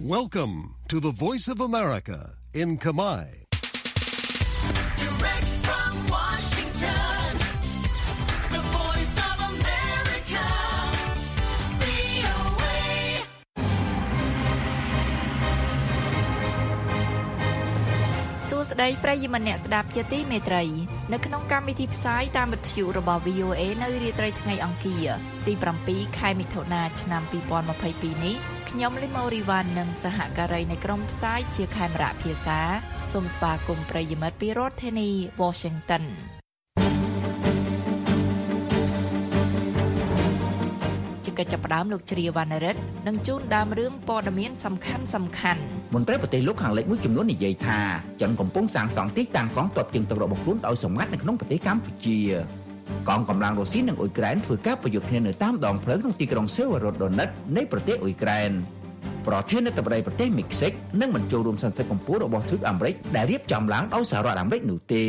Welcome to the Voice of America in Khmer. Direct from Washington, the Voice of America, VOA. សួស្តីប្រិយមិត្តអ្នកស្ដាប់ជាទីមេត្រីនៅក្នុងកម្មវិធីផ្សាយតាមវិទ្យុរបស់ VOA នៅរាត្រីថ្ងៃអង្គារទី7ខែមិថុនាឆ្នាំ2022នេះខ្ញុំលីម៉ូរីវ៉ាន់និងសហការីនៃក្រុមផ្សាយជាខេមរៈភាសាសូមស្វាគមន៍ប្រិយមិត្តពីរដ្ឋធានី Washington កិច្ចចាប់ផ្ដើមលោកជ្រាវណ្ណរិទ្ធនឹងជូនដើមរឿងព័ត៌មានសំខាន់មន្ត្រីប្រទេសលោកខាងលិចមួយចំនួននិយាយថាចិនកំពុងសាងសង់ទីតាំងកងទ័ពជើងទឹករបស់ខ្លួនដោយសម្ងាត់នៅក្នុងប្រទេសកម្ពុជាកងកម្លាំងរុស្ស៊ីនិងអ៊ុយក្រែនធ្វើការប្រយុទ្ធគ្នានៅតាមដងផ្លូវក្នុងទីក្រុងសេវរ៉ូដូនេតនៃប្រទេសអ៊ុយក្រែនប្រធានាធិបតីប្រទេសមិចស៊ិកនឹងមិនចូលរួមសន្និសីទកម្ពុជារបស់ទ្វីបអាមេរិកដែលរៀបចំឡើងដោយសហរដ្ឋអាមេរិកនោះទេ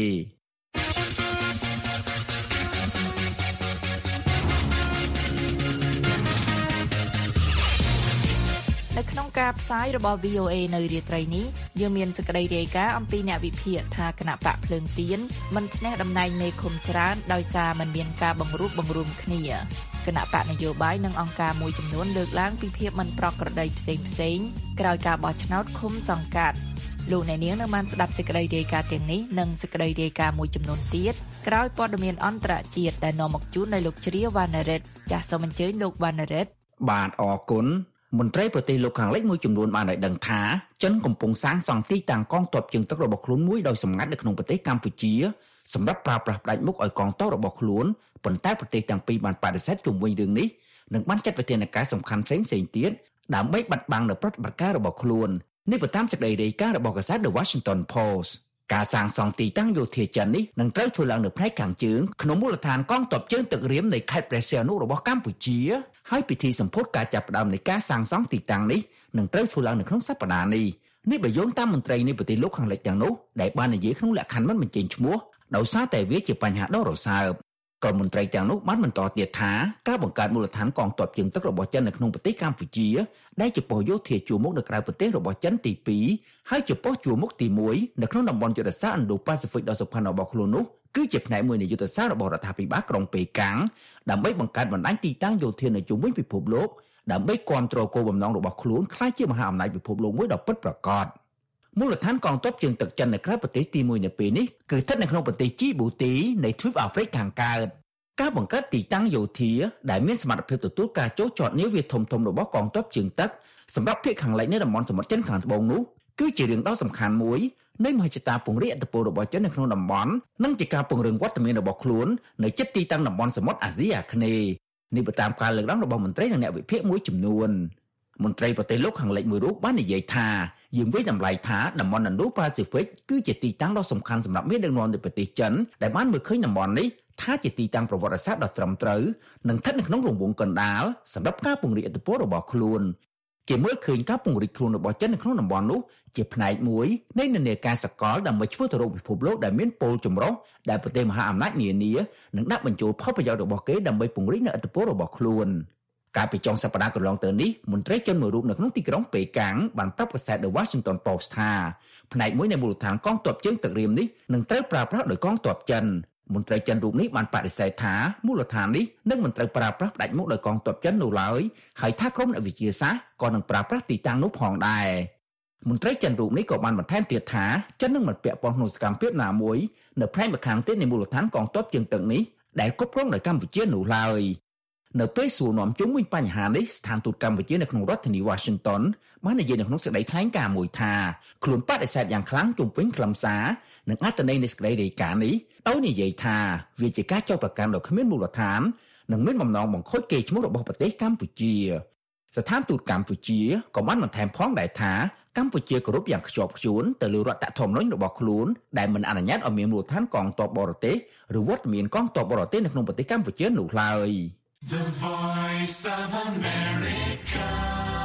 នៅក្នុងការផ្សាយរបស់ VOA នៅរាត្រីនេះយើងមានសេចក្តីរាយការណ៍អំពីអ្នកវិភាគថាគណៈបកភ្លើងទៀនមិនឈ្នះតំណែងមេឃុំច្រើនដោយសារមិនមានការបង្រួបបង្រួមគ្នាគណៈបកនយោបាយនិងអង្គការមួយចំនួនលើកឡើងពីភាពមិនប្រក្រតីផ្សេងៗក្រោយការបោះឆ្នោតឃុំសង្កាត់លោកអ្នកនាងនៅបានស្ដាប់សេចក្តីរាយការណ៍ទាំងនេះនិងសេចក្តីរាយការណ៍មួយចំនួនទៀតក្រោយព័ត៌មានអន្តរជាតិដែលនាំមកជូនដោយលោកជ្រាវណ្ណរិទ្ធចាសសូមអញ្ជើញលោកវណ្ណរិទ្ធបាទអរគុណមន្ត្រីប្រទេសលោកខាងលិចមួយចំនួនបានឲ្យដឹងថាចិនកំពុងសាងសង់ទីតាំងកងទ័ពជើងទឹករបស់ខ្លួនមួយដោយសម្ងាត់នៅក្នុងប្រទេសកម្ពុជាសម្រាប់ប្រើប្រាស់ផ្ដាច់មុខឲ្យកងទ័ពរបស់ខ្លួនប៉ុន្តែប្រទេសទាំងពីរបានបដិសេធជុំវិញរឿងនេះនិងបានចាត់វិធានការសំខាន់ផ្សេងៗទៀតដើម្បីបាត់បង់នូវប្រតិបត្តិការរបស់ខ្លួននេះបើតាមសេចក្តីរាយការណ៍របស់កាសែត The Washington Post ការសាងសង់ទីតាំងយោធាចិននេះនឹងត្រូវធ្វើឡើងនៅផ្នែកខាងជើងក្នុងមូលដ្ឋានកងទ័ពជើងទឹករៀមនៃខេត្តព្រះសីហនុរបស់កម្ពុជាហើយពិធីសម្ពោធការចាប់ផ្ដើមនៃការសាងសង់ទីតាំងនេះនឹងត្រូវធ្វើឡើងនៅក្នុងសប្តាហ៍នេះបើយោងតាមមន្ត្រីនៃប្រទេសលោកខាងលិចទាំងនោះដែលបាននិយាយក្នុងលក្ខខណ្ឌមិនបញ្ចេញឈ្មោះដោយសារតែវាជាបញ្ហាដ៏រសើបក៏មន្ត្រីទាំងនោះបានបន្តទៀតថាការបង្កើតមូលដ្ឋានកងទ័ពជើងទឹករបស់ចិននៅក្នុងប្រទេសកម្ពុជាដែលជាប៉ុស្តិ៍យោធាជួរមុខនៅក្រៅប្រទេសរបស់ចិនទី2ហើយជាប៉ុស្តិ៍ជួរមុខទី1នៅក្នុងតំបន់យុទ្ធសាស្ត្រ Indo-Pacific ដ៏សំខាន់របស់ខ្លួននោះគឺជាផ្នែកមួយនៃយុទ្ធសាស្ត្ររបស់រដ្ឋាភិបាលក្រុងប៉េកាំងដើម្បីបង្កើតបណ្ដាញទីតាំងយោធានៅជុំវិញពិភពលោកដើម្បីគាំទ្រគោលបំណងរបស់ខ្លួនក្លាយជាមហាអំណាចពិភពលោកមួយដ៏ពិតប្រាកដមូលដ្ឋានកងទ័ពជើងទឹកចិននៅក្រៅប្រទេសទី1នៅពេលនេះគឺស្ថិតនៅក្នុងប្រទេសជីប៊ូទីនៃទ្វីបអាហ្វ្រិកខាងកើតការបង្កើតទីតាំងយោធាដែលមានសមត្ថភាពទទួលការចូលចតនាវាធំៗរបស់កងទ័ពជើងទឹកសម្រាប់ភាគខាងលិចនៃតំបន់សមុទ្រចិនខាងត្បូងនោះគឺជារឿងដ៏សំខាន់មួយនៃមហិច្ឆតាពង្រីកឥទ្ធិពលរបស់ចិននៅក្នុងតំបន់និងជាការពង្រឹងវត្តមានរបស់ខ្លួននៅជិតទីតាំងតំបន់សមុទ្រអាស៊ីអាគ្នេយ៍នេះបើតាមការលើកឡើងរបស់មន្ត្រីនិងអ្នកវិភាគមួយចំនួនមន្ត្រីប្រទេសលោកខាងលិចមួយរូបបាននិយាយថាយើងវិតម្លៃថាតំបន់ Indo-Pacific គឺជាទីតាំងដ៏សំខាន់សម្រាប់មេដឹកនាំនៃប្រទេសចិនដែលបានមើលឃើញតំបន់នេះថាជាទីតាំងប្រវត្តិសាស្ត្រដ៏ត្រឹមត្រូវនិងស្ថិតនៅក្នុងរង្វង់កណ្ដាលសម្រាប់ការពង្រីកឥទ្ធិពលរបស់ខ្លួនគេមើលឃើញការពង្រីកខ្លួនរបស់ចិននៅក្នុងតំបន់នោះជាផ្នែកមួយនៃនានាការសកលដើម្បីធ្វើទៅរកពិភពលោកដែលមានពលចម្រុះដែលប្រទេសមហាអំណាចនានានឹងដាក់បញ្ចូលផលប្រយោជន៍របស់គេដើម្បីពង្រីកនូវឥទ្ធិពលរបស់ខ្លួនកាលពីចុងសប្តាហ៍កន្លងទៅនេះមន្ត្រីចិនមួយរូបនៅក្នុងទីក្រុងប៉េកាំងបានប្រាប់កាសែត The Washington Post ថាផ្នែកមួយនៃមូលដ្ឋានកងទ័ពជើងទឹករៀមនេះនឹងត្រូវប្រើប្រាស់ដោយកងទ័ពចិនមន្ត្រីចិនរូបនេះបានបដិសេធថាមូលដ្ឋាននេះនឹងមិនត្រូវប្រើប្រាស់ផ្ដាច់មុខដោយកងទ័ពចិននោះឡើយហើយថាក្រុមអ្នកវិទ្យាសាស្ត្រក៏នឹងប្រើប្រាស់ទីតាំងនោះផងដែរមន្ត្រីចិនរូបនេះក៏បានបន្ថែមទៀតថាចិននឹងមិនពាក់ព័ន្ធក្នុងសកម្មភាពណាមួយនៅផ្នែកម្ខាងទៀតនៃមូលដ្ឋានកងទ័ពជើងទឹកនេះដែលគ្រប់គ្រងដោយកម្ពុជានោះឡើយនៅពេលសួរនាំជុំវិញបញ្ហានេះស្ថានទូតកម្ពុជានៅក្នុងរដ្ឋធានី Washington បាននិយាយនៅក្នុងសេចក្តីថ្លែងការណ៍មួយថាខ្លួនបដិសេធយ៉ាងខ្លាំងជុំវិញខ្លឹមសារនិងអត្ថន័យនៃសេចក្តីរាយការណ៍នេះដោយនិយាយថាវាជាការចោទប្រកាន់ដ៏គ្មានមូលដ្ឋាននិងមានបំណងបង្ខូចកេរ្តិ៍ឈ្មោះរបស់ប្រទេសកម្ពុជាស្ថានទូតកម្ពុជាក៏បានបន្ថែមផងដែរថាកម្ពុជាគោរពយ៉ាងខ្ជាប់ខ្ជួនទៅលើរដ្ឋធម្មនុញ្ញរបស់ខ្លួនដែលមិនអនុញ្ញាតឲ្យមានមូលដ្ឋានកងទ័ពបរទេសឬវត្តមានកងទ័ពបរទេសនៅក្នុងប្រទេសកម្ពុជានោះឡើយ The Voice of America.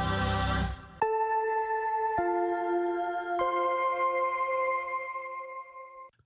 ក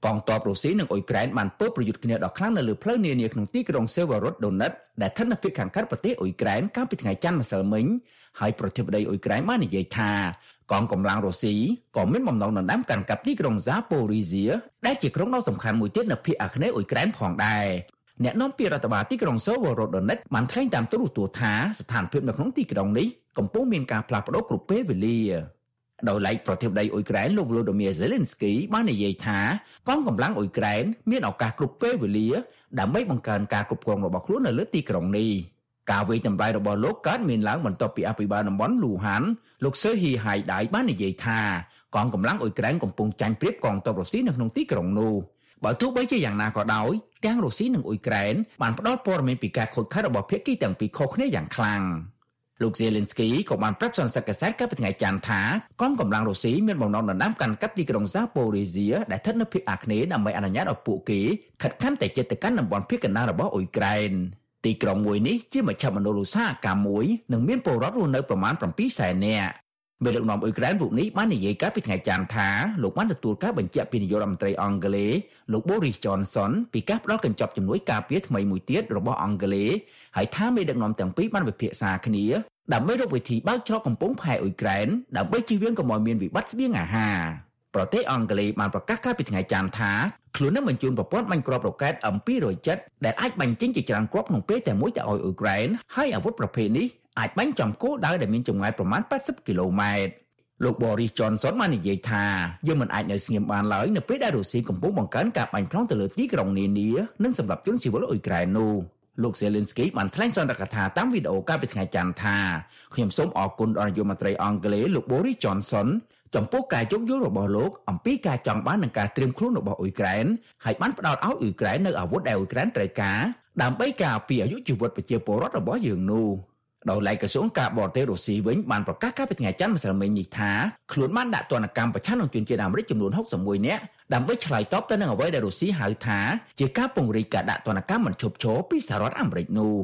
កងទ័ពរុស្ស៊ីនិងអ៊ុយក្រែនបានពើប្រយុទ្ធគ្នាដ៏ខ្លាំងនៅលើផ្លូវនានាក្នុងទីក្រុង Severodonetsk ដែលស្ថិតនៅភាគខាងកើតប្រទេសអ៊ុយក្រែនកាលពីថ្ងៃច័ន្ទម្សិលមិញហើយប្រធានាធិបតីអ៊ុយក្រែនបាននិយាយថាកងកម្លាំងរុស្ស៊ីក៏មានបំណងដណ្ដើមកាន់កាប់ទីក្រុង Zaporizhzhia ដែលជាក្រុងដ៏សំខាន់មួយទៀតនៅភាគអាគ្នេយ៍អ៊ុយក្រែនផងដែរអ្នកនាំពាក្យរដ្ឋបាលទីក្រុង Severodonetsk បានថ្លែងតាមទូរទស្សន៍ថាស្ថានភាពនៅក្នុងទីក្រុងនេះកំពុងមានការផ្លាស់ប្ដូរគ្រប់ពេលវេលាដោយឡែកប្រធានាធិបតីអ៊ុយក្រែនលោក Volodymyr Zelensky បាននិយាយថាកងកម្លាំងអ៊ុយក្រែនមានឱកាសគ្រប់ពេលវេលាដើម្បីបង្កើនការគ្រប់គ្រងរបស់ខ្លួននៅលើទីក្រុងនេះការវាយតម្លៃរបស់លោកកើតមានឡើងបន្ទាប់ពីអភិបាលតំបន់លូហានលោក Serhiy Haidai បាននិយាយថាកងកម្លាំងអ៊ុយក្រែនកំពុងចាញ់ប្រៀបកងទ័ពរុស្ស៊ីនៅក្នុងទីក្រុងនោះបើទោះបីជាយ៉ាងណាក៏ដោយទាំងរុស្ស៊ីនិងអ៊ុយក្រែនបានផ្ដល់ព័ត៌មានពីការខូចខាតរបស់ភាគីទាំងពីរខុសគ្នាយ៉ាងខ្លាំងលោក Zelensky ក៏បានប្រាប់សន្និសីទកាសែតកាលពីថ្ងៃច័ន្ទថាកងកម្លាំងរុស្ស៊ីមានបំណងដណ្ដើមកាន់កាប់ទីក្រុង Zaporizhzhia ដែលស្ថិតនៅភាគអាគ្នេយ៍ដើម្បីអនុញ្ញាតឲ្យពួកគេខិតខំតែជិតទៅកាន់តំបន់ភាគកណ្ដាលរបស់អ៊ុយក្រែនទីក្រុងមួយនេះជាមជ្ឈមណ្ឌលឧស្សាហកម្មមួយនិងមានពលរដ្ឋរស់នៅប្រមាណ 700,000 នាក់មេដឹកនាំអ៊ុយក្រែនរូបនេះបាននិយាយកាលពីថ្ងៃច័ន្ទថាលោកបានទទួលការបញ្ជាក់ពីនាយករដ្ឋមន្ត្រីអង់គ្លេសលោក Boris Johnson ពីការផ្ដល់កញ្ចប់ជំនួយការពារថ្មីមួយទៀតរបស់អង់គ្លេសហើយថាមេដឹកនាំទាំងពីរបានពិភាក្សាគ្នាដើម្បីរកវិធីបើកច្រកកំពង់ផែអ៊ុយក្រែនដើម្បីជៀសវាងកុំឲ្យមានវិបត្តិស្បៀងអាហារប្រទេសអង់គ្លេសបានប្រកាសកាលពីថ្ងៃច័ន្ទថាខ្លួននឹងបញ្ជូនប្រព័ន្ធបាញ់គ្រាប់រ៉ុកែត M207 ដែលអាចបាញ់ចេញជាច្រើនគ្រាប់ក្នុងពេលតែមួយទៅឲ្យអ៊ុយក្រែនហើយអាវុធប្រភេទនេះអាចបាញ់ចំគោលដៅដែលមានចម្ងាយប្រមាណ80គីឡូម៉ែត្រលោក Boris Johnson បាននិយាយថាយើងមិនអាចនៅស្ងៀមបានឡើយនៅពេលដែលរុស្ស៊ីកំពុងបង្កើនការបាញ់ប្លង់ទៅលើទីក្រុងនានានិងសម្រាប់ជនស៊ីវិលអ៊ុយក្រែននោះលោក Zelensky បានថ្លែងសន្និដ្ឋានថាតាមវីដេអូកាលពីថ្ងៃច័ន្ទថាខ្ញុំសូមអរគុណដល់នាយករដ្ឋមន្ត្រីអង់គ្លេសលោក Boris Johnson ចំពោះការយោគយល់របស់លោកអំពីការចង់បាននិងការត្រៀមខ្លួនរបស់អ៊ុយក្រែនហើយបានផ្ដល់ឲ្យអ៊ុយក្រែននៅអាវុធដែលអ៊ុយក្រែនត្រូវការដើម្បីការពារអាយុជីវិតប្រជាពលរដ្ឋរបស់យើងនោះដោយឡែកក្រសួងការបរទេសរុស្ស៊ីវិញបានប្រកាសកាលពីថ្ងៃច័ន្ទម្សិលមិញនេះថាខ្លួនបានដាក់ទណ្ឌកម្មប្រឆាំងនឹងជនជាតិអាមេរិកចំនួន61នាក់ដើម្បីឆ្លើយតបទៅនឹងអ្វីដែលរុស្ស៊ីហៅថាជាការពង្រីកការដាក់ទណ្ឌកម្មមិនឈប់ឈរពីសហរដ្ឋអាមេរិកនោះ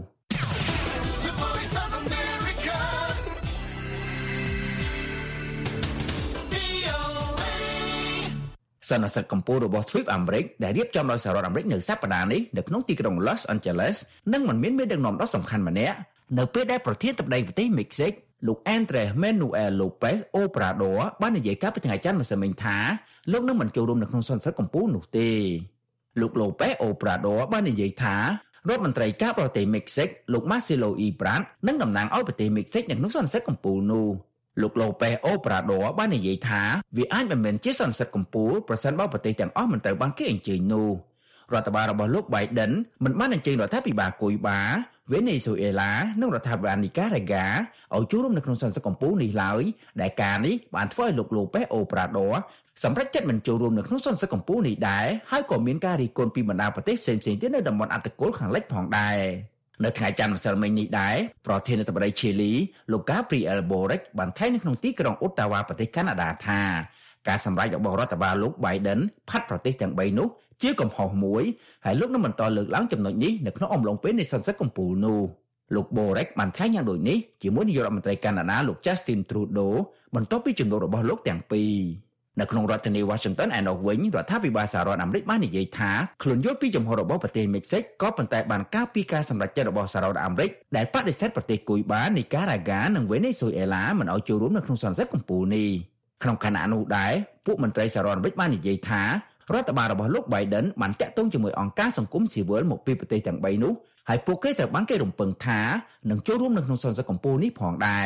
សន្និសីទកម្ពុជារបស់ទ្វីបអាមេរិកដែលរៀបចំដោយសហរដ្ឋអាមេរិកនៅសប្តាហ៍នេះនៅក្នុងទីក្រុង Los Angeles នឹងមិនមានមេដឹកនាំដ៏សំខាន់ម្នាក់នៅពេលដែលប្រធានាធិបតីប្រទេសមិចស៊ិកលោក Andrés Manuel López Obrador បាននិយាយកាលពីថ្ងៃច័ន្ទម្សិលមិញថាលោកនឹងមិនចូលរួមនៅក្នុងសន្និសីទកម្ពុជានោះទេលោក López Obrador បាននិយាយថារដ្ឋមន្ត្រីការបរទេសមិចស៊ិកលោក Marcelo Ebrard នឹងតំណាងឲ្យប្រទេសមិចស៊ិកនៅក្នុងសន្និសីទកម្ពុជានោះលោក López Obrador បាននិយាយថាវាអាចមិនមែនជាសន្និសីទកម្ពុជាប្រសិនបើប្រទេសទាំងអស់មិនត្រូវបានគេអញ្ជើញនោះរដ្ឋបាលរបស់លោក Biden មិនបានអញ្ជើញរដ្ឋាភិបាលគុយបាវេណេស៊ុយអេឡានិងរដ្ឋាភិបាលនីការ៉ាហ្គាឲ្យចូលរួមនៅក្នុងសន្និសីទកម្ពុជានេះឡើយដែលការនេះបានធ្វើឲ្យលោក López Obrador សម្រេចចិត្តមិនចូលរួមនៅក្នុងសន្និសីទកម្ពុជានេះដែរហើយក៏មានការរិះគន់ពីបណ្ដាប្រទេសផ្សេងៗទៀតនៅតំបន់អាហ្វ្រិកខាងលិចផងដែរនៅថ្ងៃច័ន្ទម្សិលមិញនេះដែរប្រធានាធិបតីឈីលីលោក Gabriel Boric បានថ្លែងនៅក្នុងទីក្រុងអូតាវ៉ាប្រទេសកាណាដាថាការសម្រេចរបស់រដ្ឋបាលលោក Biden ផាត់ប្រទេសទាំង3នោះជាកំហុសមួយហើយលោកនឹងបន្តលើកឡើងចំណុចនេះនៅក្នុងអំឡុងពេលនៃសន្និសីទកម្ពុជានោះលោក Boric បានថ្លែងយ៉ាងដូចនេះជាមួយនាយករដ្ឋមន្ត្រីកាណាដាលោក Justin Trudeau បន្ទាប់ពីជំនួបរបស់លោកទាំងពីរនៅក្នុងរដ្ឋធានី Washington ឯណោះវិញរដ្ឋាភិបាលសហរដ្ឋអាមេរិកបាននិយាយថាខ្លួនយល់ពីចំហរបស់ប្រទេសមិចស៊ិកក៏ប៉ុន្តែបានការពីការសម្រេចចិត្តរបស់សហរដ្ឋអាមេរិកដែលបដិសេធប្រទេសគុយបានីការ៉ាហ្គានិងវេណេស៊ុយអេឡាមិនឲ្យចូលរួមនៅក្នុងសន្និសីទកម្ពុជានេះក្នុងខណៈនោះដែរពួកមន្ត្រីសហរដ្ឋអាមេរិកបាននិយាយថារដ្ឋបាលរបស់លោក Biden បានតាក់ទងជាមួយអង្គការសង្គមស៊ីវិលមកពីប្រទេសទាំង3នោះហើយពួកគេត្រូវបានគេរំពឹងថានឹងចូលរួមនៅក្នុងសន្និសីទកម្ពុជានេះផងដែរ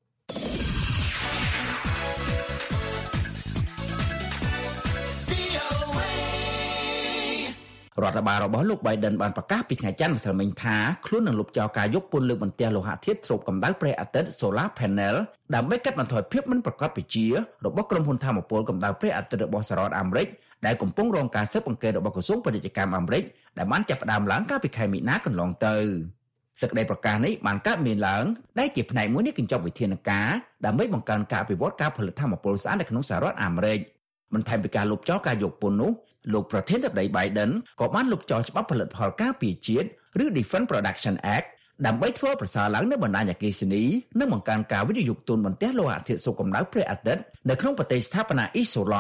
រដ្ឋបាលរបស់លោក Biden បានប្រកាសពីថ្ងៃច័ន្ទម្សិលមិញថាខ្លួននឹងលុបចោលការយកពន្ធលើកបន្ទះលោហៈធាតុស្រូបកម្ដៅព្រះអាទិត្យ Solar Panel ដើម្បីកាត់បន្ថយភាពមិនប្រកបវិជ្ជារបស់ក្រុមហ៊ុនថាមពលកម្ដៅព្រះអាទិត្យរបស់សហរដ្ឋអាមេរិកដែលកំពុងរងការស៊ើបអង្កេតរបស់ក្រសួងពាណិជ្ជកម្មអាមេរិកដែលបានចាប់ផ្ដើមឡើងកាលពីខែមីនាកន្លងទៅសេចក្តីប្រកាសនេះបានកើតមានឡើងដែលជាផ្នែកមួយនៃកញ្ចប់វិធានការដើម្បីបង្កើនការអភិវឌ្ឍការផលិតថាមពលស្អាតនៅក្នុងសហរដ្ឋអាមេរិកបន្ថែមពីការលុបចោលការយកពន្ធនោះលោកប្រធានាធិបតី Biden ក៏បានលុបចោលច្បាប់ផលិតផលការពារជាតិឬ Defense Production Act ដើម្បីធ្វើប្រសើរឡើងនូវបណ្ដាញអគ្គិសនីនិងបង្កើនការវិនិយោគទុនបន្ទះលោហៈធាតុស្រូបកម្ដៅព្រះអាទិត្យនៅក្នុងប្រទេសស្ថាបនាអ៊ីស្តូឡង់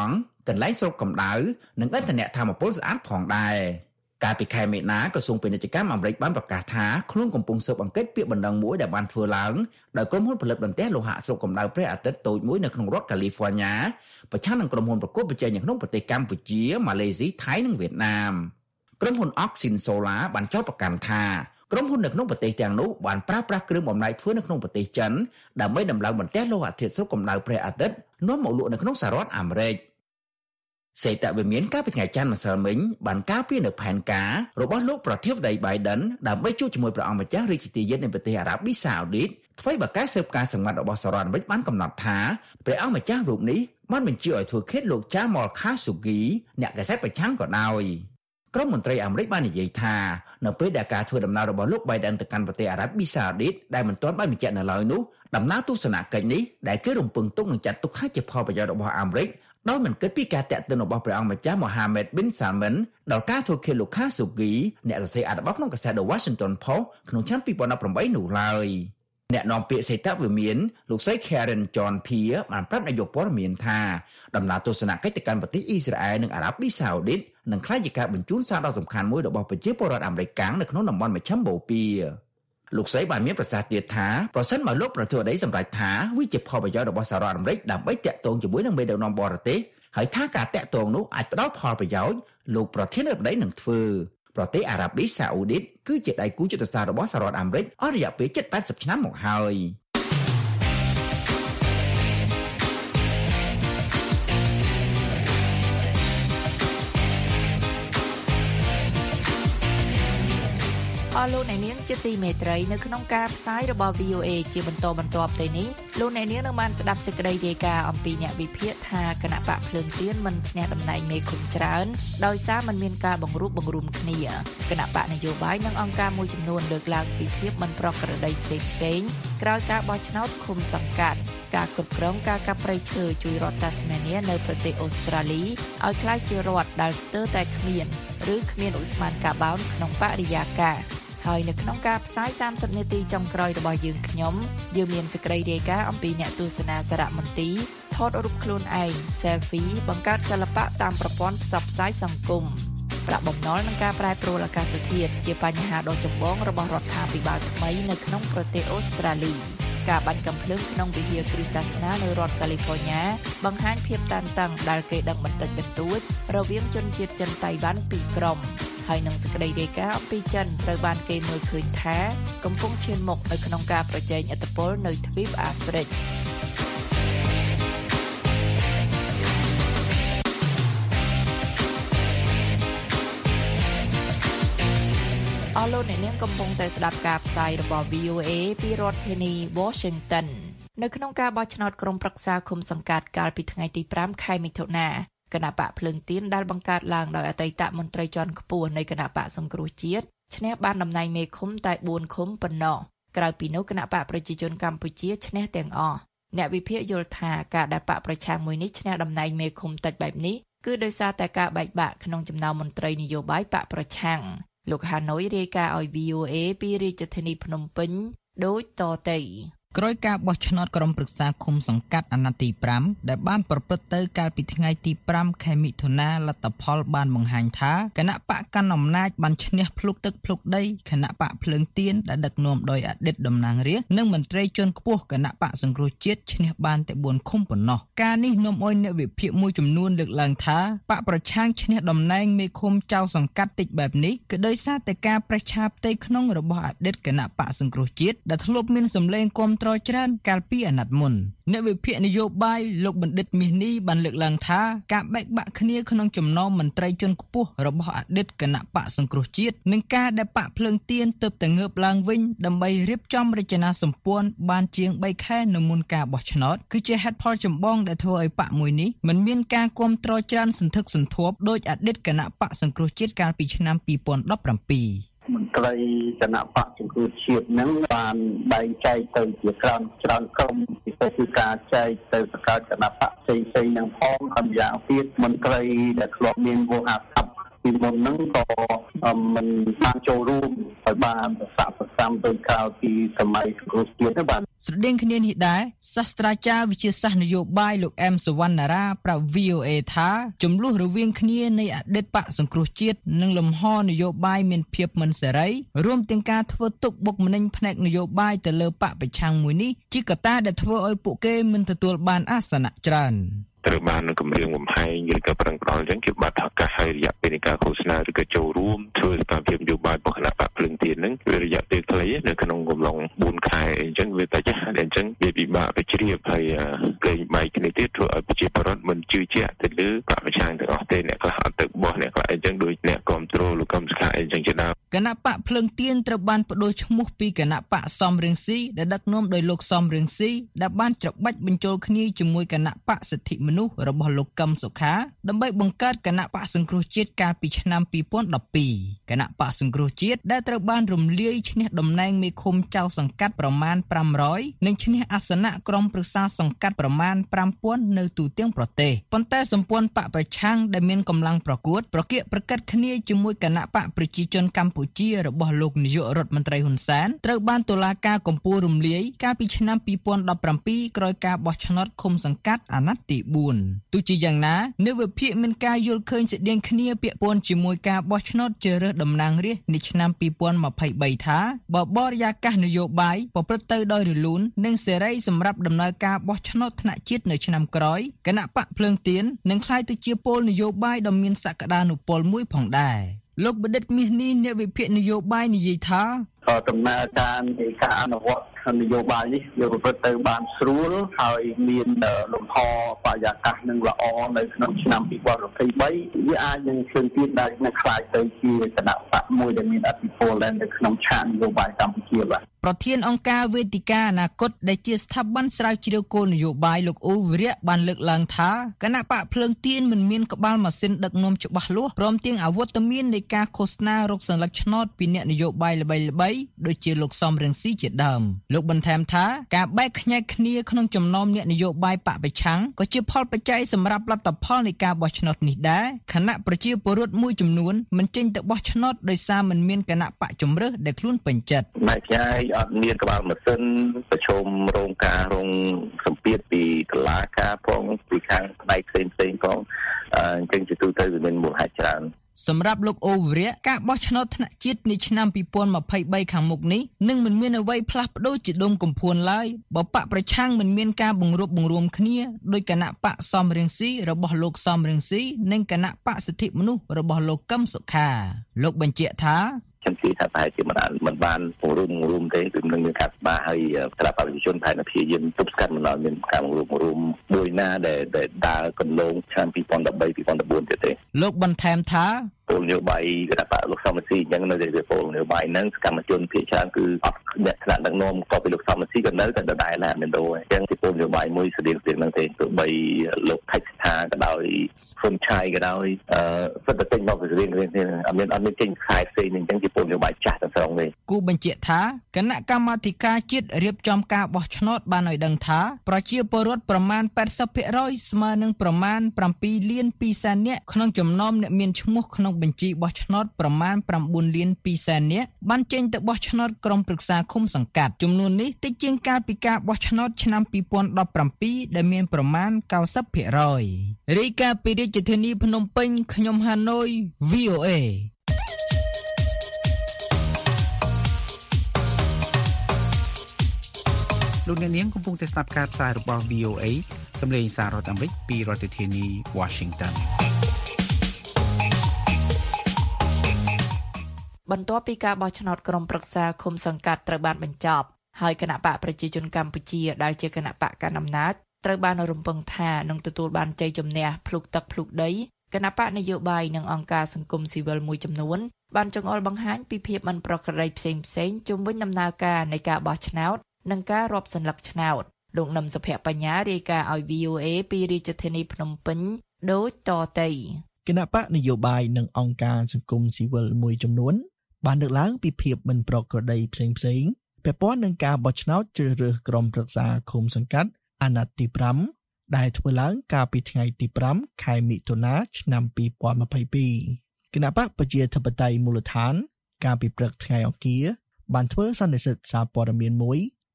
កន្លែងស្រូបកម្ដៅនិងឥន្ធនៈថាមពលស្អាតផងដែរកាលពីខែមីនាក្រសួងពាណិជ្ជកម្មអាមេរិកបានប្រកាសថាខ្លួនកំពុងស៊ើបអង្កេតពាក្យបណ្ដឹងមួយដែលបានធ្វើឡើងដោយក្រុមហ៊ុនផលិតបន្ទះលោហៈស្រូបកម្ដៅព្រះអាទិត្យតូចមួយនៅក្នុងរដ្ឋកាលីហ្វ័រញ៉ាប្រឆាំងនឹងក្រុមហ៊ុនប្រកួតប្រជែងនៅក្នុងប្រទេសកម្ពុជាម៉ាឡេស៊ីថៃនិងវៀតណាមក្រុមហ៊ុន Oxin Solar បានចោទប្រកាន់ថាក្រុមហ៊ុននៅក្នុងប្រទេសទាំងនោះបានប្រើប្រាស់គ្រឿងបំណែកធ្វើនៅក្នុងប្រទេសចិនដើម្បីដំឡើងបន្ទះលោហៈធាតុស្រូបកម្ដៅព្រះអាទិត្យនាំមកលក់នៅក្នុងសហរដ្ឋអាមេរិកសេតវិមានកាលពីថ្ងៃច័ន្ទម្សិលមិញបានការពារនៅផែនការរបស់លោកប្រធានាធិបតី Biden ដើម្បីជួបជាមួយព្រះអង្គម្ចាស់រាជធានីនៃប្រទេសអារ៉ាប៊ីសាអូឌីតអ្វីបើការស៊ើបការណ៍សម្ងាត់របស់សហរដ្ឋអាមេរិកបានកំណត់ថាព្រះអង្គម្ចាស់រូបនេះបានបញ្ជាឲ្យធ្វើឃាតលោក Jamal Khashoggi អ្នកកាសែតប្រឆាំងក៏ដោយក្រុមមន្ត្រីអាមេរិកបាននិយាយថានៅពេលដែលការធ្វើដំណើររបស់លោក Biden ទៅកាន់ប្រទេសអារ៉ាប៊ីសាអូឌីតដែលមិនទាន់បានបញ្ជាក់នៅឡើយនោះដំណើរទស្សនកិច្ចនេះដែលគេរំពឹងទុកនឹងចាត់ទុកថាជាផលប្រយោជន៍របស់អាមេរិកដោយមិនគិតពីការតាក់ទងរបស់ព្រះអង្គម្ចាស់ Mohammed bin Salman ដល់ការធ្វើឃាតលោក Khashoggi អ្នកសរសេរអត្ថបទក្នុងកាសែត The Washington Post ក្នុងឆ្នាំ2018នោះឡើយអ្នកនាំពាក្យសេតវិមានលោកស្រី Karen Jean-Pierre បានប្រាប់នាយកព័ត៌មានថាដំណើរទស្សនកិច្ចទៅកាន់ប្រទេសអ៊ីស្រាអែលនិងអារ៉ាប៊ីសាអូឌីតនឹងក្លាយជាការបញ្ជូនសារដ៏សំខាន់មួយរបស់ប្រជាពលរដ្ឋអាមេរិកកាំងនៅក្នុងតំបន់មជ្ឈិមបូព៌ាលោកស្រីបានមានប្រសាសន៍ទៀតថាប្រសិនបើលោកប្រធានាធិបតីសម្រេចថាវាជាផលប្រយោជន៍របស់សហរដ្ឋអាមេរិកដើម្បីតាក់ទងជាមួយនឹងមេដឹកនាំបរទេសហើយថាការតាក់ទងនោះអាចផ្ដល់ផលប្រយោជន៍លោកប្រធានាធិបតីនឹងធ្វើប្រទេសអារ៉ាប៊ីសាអូឌីតគឺជាដៃគូយុទ្ធសាស្ត្ររបស់សហរដ្ឋអាមេរិកអស់រយៈពេល 70-80 ឆ្នាំមកហើយអស់លោកអ្នកនាងជាទីមេត្រីនៅក្នុងការផ្សាយរបស់ VOA ជាបន្តបន្ទាប់ទៅនេះលោកអ្នកនាងនឹងបានស្ដាប់សេចក្តីរាយការណ៍អំពីអ្នកវិភាគថាគណៈបកភ្លើងទៀនមិនឈ្នះតំណែងមេឃុំច្រើនដោយសារมันមានការបង្រួបបង្រួមគ្នាគណៈបកនយោបាយនិងអង្គការមួយចំនួនលើកឡើងពីភាពមិនប្រក្រតីផ្សេងៗក្រោយការបោះឆ្នោតឃុំសង្កាត់ការគ្រប់គ្រងការកាប់ព្រៃឈើជួយរដ្ឋ Tasmania នៅប្រទេសអូស្ត្រាលីឲ្យក្លាយជារដ្ឋដែលស្ទើរតែគ្មានឬគ្មានឧស្ម័នកាបូនក្នុងបរិយាកាសហើយនៅក្នុងការផ្សាយ30នាទីចុងក្រោយរបស់យើងយើងមានសេចក្តីរាយការណ៍អំពីអ្នកទស្សនាសារមន្ទីរថតរូបខ្លួនឯង selfie បង្កើតសិល្បៈតាមប្រព័ន្ធផ្សព្វផ្សាយសង្គមប្រាក់បំណុលនិងការប្រែប្រួលអាកាសធាតុជាបញ្ហាដ៏ចម្បងរបស់រដ្ឋាភិបាលថ្មីនៅក្នុងប្រទេសអូស្ត្រាលីការបាញ់កាំភ្លើងក្នុងវិហារគ្រីស្ទសាសនានៅរដ្ឋកាលីហ្វ័រញ៉ាបង្ហាញភាពតានតឹងដែលគេដឹងបន្តិចបន្តួចរវាងជនជាតិចិនតៃវ៉ាន់ពីរក្រុមហើយនឹងសេចក្តីរាយការណ៍អំពីចិនត្រូវបានគេមើលឃើញថាកំពុងឈានមុខនៅក្នុងការប្រជែងឥទ្ធិពលនៅទ្វីបអាហ្វ្រិកអស់លោកអ្នកនាងកំពុងតែស្ដាប់ការផ្សាយរបស់ VOA ពីរដ្ឋធានី Washington នៅក្នុងការបោះឆ្នោតក្រុមប្រឹក្សាឃុំសង្កាត់កាលពីថ្ងៃទី5ខែមិថុនាគណៈបកភ្លើងទៀនដែលបង្កើតឡើងដោយអតីតមន្ត្រីជាន់ខ្ពស់នៃគណៈបកសង្គ្រោះជាតិឈ្នះបានតំណែងមេឃុំតែ4ឃុំប៉ុណ្ណោះក្រៅពីនោះគណៈបកប្រជាជនកម្ពុជាឈ្នះទាំងអស់អ្នកវិភាគយល់ថាការដែលបកប្រឆាំងមួយនេះឈ្នះតំណែងមេឃុំតិចបែបនេះគឺដោយសារតែការបែកបាក់ក្នុងចំណោមមន្ត្រីនយោបាយបកប្រឆាំងលោកហាណូយរាយការណ៍ឲ្យ VOA ពីរាជធានីភ្នំពេញដូចតទៅក្រោយការបោះឆ្នោតក្រុមប្រឹក្សាឃុំសង្កាត់អាណត្តិទី5ដែលបានប្រព្រឹត្តទៅកាលពីថ្ងៃទី5ខែមិថុនាលទ្ធផលបានបង្ហាញថាគណៈបកកណ្ដាលអំណាចបានឈ្នះភ្លុកទឹកភ្លុកដីគណៈបកភ្លើងទៀនដែលដឹកនាំដោយអតីតតំណាងរាស្ត្រនិងមន្ត្រីជាន់ខ្ពស់គណៈបកសង្គ្រោះជាតិឈ្នះបានតែ4ឃុំប៉ុណ្ណោះការនេះនាំឲ្យអ្នកវិភាគមួយចំនួនលើកឡើងថាបកប្រឆាំងឈ្នះតំណែងមេឃុំចៅសង្កាត់តិចបែបនេះគឺដោយសារតែការប្រេះឆាផ្ទៃក្នុងរបស់អតីតគណៈបកសង្គ្រោះជាតិដែលធ្លាប់មានសម្លេងគាំទ្រច្រើនកាលពីអាណត្តិមុនអ្នកវិភាគនយោបាយលោកបណ្ឌិតមាសនេះបានលើកឡើងថាការបែកបាក់គ្នាក្នុងចំណោមមន្ត្រីជាន់ខ្ពស់របស់អតីតគណៈបកសង្គ្រោះជាតិនិងការដែលបកភ្លើងទៀនទើបតែងើបឡើងវិញដើម្បីរៀបចំរចនាសម្ព័ន្ធបានជាង3ខែនៅមុនការបោះឆ្នោតគឺជាហេតុផលចម្បងដែលធ្វើឲ្យបកមួយនេះមិនមានការគាំទ្រច្រើនសន្ធឹកសន្ធាប់ដោយអតីតគណៈបកសង្គ្រោះជាតិកាលពីឆ្នាំ2017 មន្ត្រីគណៈបកសង្គ្រោះជាតិនឹងបានបែងចែកទៅជាច្រើនក្រុមពិសេសគឺការចែកទៅបង្កើតគណៈបកផ្សេងៗនឹងផងហើយយ៉ាងទៀតមន្ត្រីដែលធ្លាប់មានវោហារស័ព្ទពីមុនហ្នឹងក៏មិនបានចូលរួមហើយបានប្រសាទប្រសាំដោយក្រៅពីសម័យសង្គ្រោះជាតិទេបាទស្រដៀងគ្នានេះដែរសាស្ត្រាចារ្យវិទ្យាសាស្ត្រនយោបាយលោកអែមសវណ្ណារាប្រាប់ VOA ថាចំនួនរវាងគ្នានៃអតីតបកសង្គ្រោះជាតិនិងលំហនយោបាយមានភាពមិនសេរីរួមទាំងការធ្វើទុកបុកម្នេញផ្នែកនយោបាយទៅលើបកប្រឆាំងមួយនេះជាកត្តាដែលធ្វើឲ្យពួកគេមិនទទួលបានអាសនៈច្រើនត្រូវបាននឹងគម្រាមកំហែងឬក៏ប្រឹងប្រែងអញ្ចឹងគេបាត់ឱកាសឲ្យរយៈពេលនៃការឃោសនាឬក៏ចូលរួមធ្វើសកម្មភាពនយោបាយរបស់គណៈបកភ្លើងទៀនហ្នឹងវារយៈពេលខ្លីនៅក្នុងកំឡុង4ខែអញ្ចឹងវាតែចាស់អញ្ចឹងវាពិបាកទៅជ្រាបហើយគេបែកគ្នាទៀតធ្វើឲ្យប្រជាពលរដ្ឋមិនជឿជាក់ទៅលើបកប្រឆាំងទាំងអស់ទេអ្នកខ្លះអត់ទៅបោះអ្នកខ្លះអញ្ចឹងដូចអ្នកគ្រប់គ្រងលោកកឹមសុខាអញ្ចឹងជាដើមគណៈបកភ្លើងទៀនត្រូវបានបដូរឈ្មោះពីគណៈបកសំរងស៊ីដែលដឹកនាំដោយលោកសំរងស៊ីដែលបានច្របាច់បញ្ចូលគ្នាជាមួយគណៈបកសិទ្ធិមនុស្សរបស់លោកកឹមសុខាដើម្បីបង្កើតគណៈបកសង្គ្រោះជាតិកាលពីឆ្នាំ2012គណៈបកសង្គ្រោះជាតិដែលត្រូវបានរំលាយឈ្នះតំណែងមេឃុំចៅសង្កាត់ប្រមាណ500និងឈ្នះអាសនៈក្រុមប្រឹក្សាសង្កាត់ប្រមាណ5000នៅទូទាំងប្រទេសប៉ុន្តែសម្ព័ន្ធបកប្រឆាំងដែលមានកម្លាំងប្រកួតប្រកៀកប្រកិតគ្នាជាមួយគណៈបកប្រជាជនកម្ពុជារបស់លោកនាយករដ្ឋមន្ត្រីហ៊ុនសែនត្រូវបានតុលាការកំពូលរំលាយកាលពីឆ្នាំ2017ក្រោយការបោះឆ្នោតឃុំសង្កាត់អាណត្តិទី4ទោះជាយ៉ាងណានៅវិភាគមានការយល់ឃើញស្តីងគ្នាពាក់ព័ន្ធជាមួយការបោះឆ្នោតជ្រើសរើសតំណាងរាស្ត្រនៅឆ្នាំ2023ថាបើបរិយាកាសនយោបាយប្រព្រឹត្តទៅដោយរលូននិងសេរីសម្រាប់ដំណើរការបោះឆ្នោតថ្នាក់ជាតិនៅឆ្នាំក្រោយគណៈបកភ្លើងទៀននឹងក្លាយទៅជាពលនយោបាយដ៏មានសក្តានុពលមួយផងដែរលោកបណ្ឌិតមាសនេះអ្នកវិភាគនយោបាយនិយាយថាដំណើរការនៃការអនុវត្តនយោបាយនេះវាប្រព្រឹត្តទៅបានស្រួលហើយមានលំហបរិយាកាសនឹងល្អនៅក្នុងឆ្នាំ2023វាអាចនឹងឃើញទៀតដែលនឹងខ្លាយទៅជាគណៈបកមួយដែលមានអធិបុលនៅក្នុងឆាកនយោបាយកម្ពុជាបាទប្រធានអង្គការវេទិកាអនាគតដែលជាស្ថាប័នស្រាវជ្រាវគោលនយោបាយលោកអូវិរៈបានលើកឡើងថាគណៈបកភ្លើងទៀនមិនមានក្បាលម៉ាស៊ីនដឹកនាំច្បាស់លាស់ព្រមទាំងអវត្តមាននៃការឃោសនារកសន្លឹកឆ្នោតពីអ្នកនយោបាយល្បីៗដូចជាលោកសំរងស៊ីជាដើមលោកបន្ថែមថាការបែកខ្ញែកគ្នាក្នុងចំណោមអ្នកនយោបាយបកប្រឆាំងក៏ជាផលបច្ច័យសម្រាប់លទ្ធផលនៃការបោះឆ្នោតនេះដែរខណៈប្រជាពលរដ្ឋមួយចំនួនមិនចេញទៅបោះឆ្នោតដោយសារមិនមានគណៈបកជំរើសដែលខ្លួនពេញចិត្តអត់មានក្បាលម៉ាស៊ីនប្រជុំរងការរងសម្ពាធពីតុលាការផងពីខាងផ្នែកផ្សេងផងអញ្ចឹងជាទូទៅវាមានមូលហេតុច្រើនសម្រាប់លោកអូវិរៈការបោះឆ្នោតថ្នាក់ជាតិនៅឆ្នាំ2023ខាងមុខនេះនឹងមិនមានអ្វីផ្លាស់ប្ដូរជាដុំកំភួនឡើយបើបកប្រឆាំងមិនមានការបង្រួបបង្រួមគ្នាដោយគណៈបកសំរងស៊ីរបស់លោកសំរងស៊ីនិងគណៈបកសិទ្ធិមនុស្សរបស់លោកកឹមសុខាលោកបញ្ជាក់ថាខ្ញុំគិតថាតែជាមិនបានបង្រួបទេគឺនឹងមានការស្បាហើយគណៈបព្វជិជនតែព្យាយាមទប់ស្កាត់មិនឲ្យមានការបង្រួបមួយណាដែលដើរកន្លងឆ្នាំ2013 2014ទៀតទេលោកបន្ថែមថាពលនយោបាយគណៈបកលោកសំរងស៊ីអញ្ចឹងនៅតែពលនយោបាយហ្នឹងសកម្មជនភាគច្រើនគឺអត់អ្នកថ្នាក់ដឹកនាំក៏ពីលោកសំរងស៊ីក៏នៅតែដដែលដែរមិនដូរអញ្ចឹងជាពលនយោបាយមួយស្តីងហ្នឹងទេទោះបីលោកថៃថាក៏ដោយហ៊ុនឆៃក៏ដោយសិទ្ធិពេញមកពីស្តីងគ្នាអត់មានចេញខ្សែផ្សេងអញ្ចឹងជាពលនយោបាយចាស់ទាំងស្រុងទេគូបញ្ជាក់ថាគណៈកម្មាធិការជាតិរៀបចំការបោះឆ្នោតបានឲ្យដឹងថាប្រជាពលរដ្ឋប្រមាណ 80% ស្មើនឹងប្រមាណ 7 លាន 2 សែននាក់ក្នុងចំណោមអ្នកមានឈ្មោះក្នុងបញ្ជីបោះឆ្នោតប្រមាណ 9 លាន 2 សែននាក់បានចេញទៅបោះឆ្នោតក្រុមប្រឹក្សាឃុំសង្កាត់ចំនួននេះតិចជាងកាលពីការបោះឆ្នោតឆ្នាំ2017ដែលមានប្រមាណ 90% រាយការណ៍ពីរាជធានីភ្នំពេញខ្ញុំហាណូយ VOA លោកអ្នកនាងកំពុងតែស្ដាប់ការផ្សាយរបស់ VOA សម្លេងសាររដ្ឋអាមេរិកពីរដ្ឋធានី Washington បន្ទាប់ពីការបោះឆ្នោតក្រុមប្រឹក្សាឃុំសង្កាត់ត្រូវបានបញ្ចប់ហើយគណៈបកប្រជាជនកម្ពុជាដែលជាគណៈបកកណ្ដាលអំណាចត្រូវបានរំពឹងថានឹងទទួលបានជ័យជំនះភ្លុកទឹកភ្លុកដីគណៈបកនយោបាយនិងអង្គការសង្គមស៊ីវិលមួយចំនួនបានចង្អុលបង្ហាញពីភាពមិនប្រក្រតីផ្សេងៗជុំវិញដំណើរការនៃការបោះឆ្នោតនិងការរាប់សន្លឹកឆ្នោតលោកនឹមសុភ័ក្របញ្ញារាយការណ៍ឲ្យ VOA ពីរាជធានីភ្នំពេញដូចតទៅគណៈបកនយោបាយនិងអង្គការសង្គមស៊ីវិលមួយចំនួនបានលើកឡើងពីភាពមិនប្រក្រតីផ្សេងៗពាក់ព័ន្ធនឹងការបោះឆ្នោតជ្រើសរើសក្រុមប្រឹក្សាឃុំសង្កាត់អាណត្តិទី5ដែលធ្វើឡើងកាលពីថ្ងៃទី5ខែមិថុនាឆ្នាំ2022គណៈបកប្រជាធិបតេយ្យមូលដ្ឋានកាលពីព្រឹកថ្ងៃអង្គារបានធ្វើសន្និសីទសារព័ត៌មានមួយ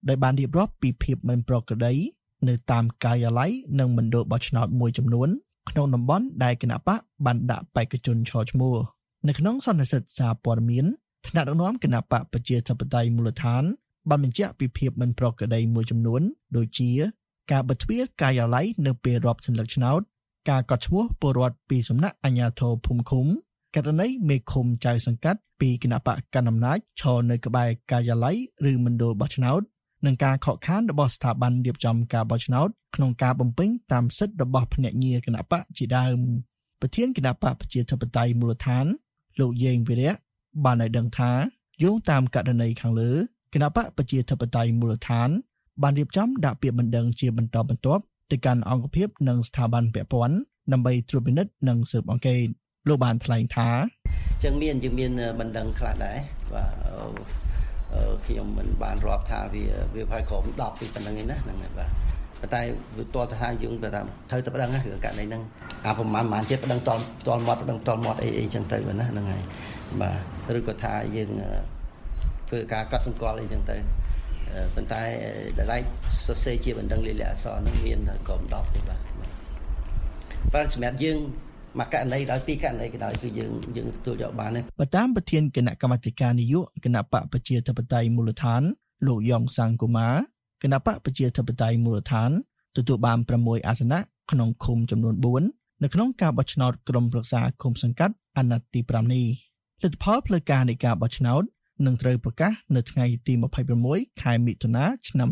ដោយបានរៀបរាប់ពីភាពមិនប្រក្រតីនៅតាមការិយាល័យនិងមណ្ឌលបោះឆ្នោតមួយចំនួនក្នុងតំបន់ដែលគណៈបកបានដាក់បេក្ខជនឈរឈ្មោះនៅក្នុងសន្និសីទសារព័ត៌មានថ្នាក់ដឹកនាំគណៈបកប្រជាធិបតេយ្យមូលដ្ឋានបានបញ្ជាក់ពីភាពមិនប្រក្រតីមួយចំនួនដូចជាការបិទទ្វារការិយាល័យនៅពេលរាប់សន្លឹកឆ្នោតការកត់ឈ្មោះពលរដ្ឋពីសំណាក់អាជ្ញាធរភូមិឃុំករណីមេឃុំចៅសង្កាត់ពីគណៈបកកណ្ដាលអំណាចឈរនៅក្បែរការិយាល័យឬមណ្ឌលបោះឆ្នោតនិងការខកខានរបស់ស្ថាប័នរៀបចំការបោះឆ្នោតក្នុងការបំពេញតាមសិទ្ធិរបស់ភ្នាក់ងារគណៈបកជាដើមប្រធានគណៈបកប្រជាធិបតេយ្យមូលដ្ឋានលោកយេងវីរៈបានឲ្យដឹងថាយោងតាមករណីខាងលើគណៈបកប្រជាធិបតេយ្យមូលដ្ឋានបានរៀបចំដាក់ពាក្យបណ្ដឹងជាបន្តបន្ទាប់ទៅកាន់អង្គភាពនិងស្ថាប័នពាក់ព័ន្ធដើម្បីត្រួតពិនិត្យនិងស៊ើបអង្កេតលោកបានថ្លែងថាចឹងយើងមានបណ្ដឹងខ្លះដែរបាទខ្ញុំមិនបានរាប់ថាវាផាយក្រុម10ពីប៉ុណ្្នឹងឯណាហ្នឹងហើយបាទប៉ុន្តែវាតទៅថាយើងទៅត្រូវតែបណ្ដឹងហ្នឹងករណីហ្នឹងប្រហែលទៀតបណ្ដឹងតលមាត់អីចឹងទៅណាហ្នឹងហើយបាទឬក៏ថាយើងធ្វើការកត់សម្គាល់អីចឹងទៅប៉ុន្តែដែលសរសេរជាបណ្ដឹងលាយលក្ខណ៍អក្សរហ្នឹងមានក្រុម10ទេបាទប៉ុន្តែសម្រាប់យើងមកករណីដល់ពីករណីក៏ដោយគឺយើងទទួលយកបានដែរបើតាមប្រធានគណៈកម្មាធិការនយោបាយគណៈបកប្រជាធិបតេយ្យមូលដ្ឋានលោកយ៉ងសាំងកូម៉ាគណៈបកប្រជាធិបតេយ្យមូលដ្ឋានទទួលបាន6អាសនៈក្នុងឃុំចំនួន4នៅក្នុងការបោះឆ្នោតក្រុមប្រឹក្សាឃុំសង្កាត់អាណត្តិទី5នេះលទ្ធផលផ្លូវការនៃការបោះឆ្នោតនឹងត្រូវប្រកាសនៅថ្ងៃទី26ខែមិថុនាឆ្នាំ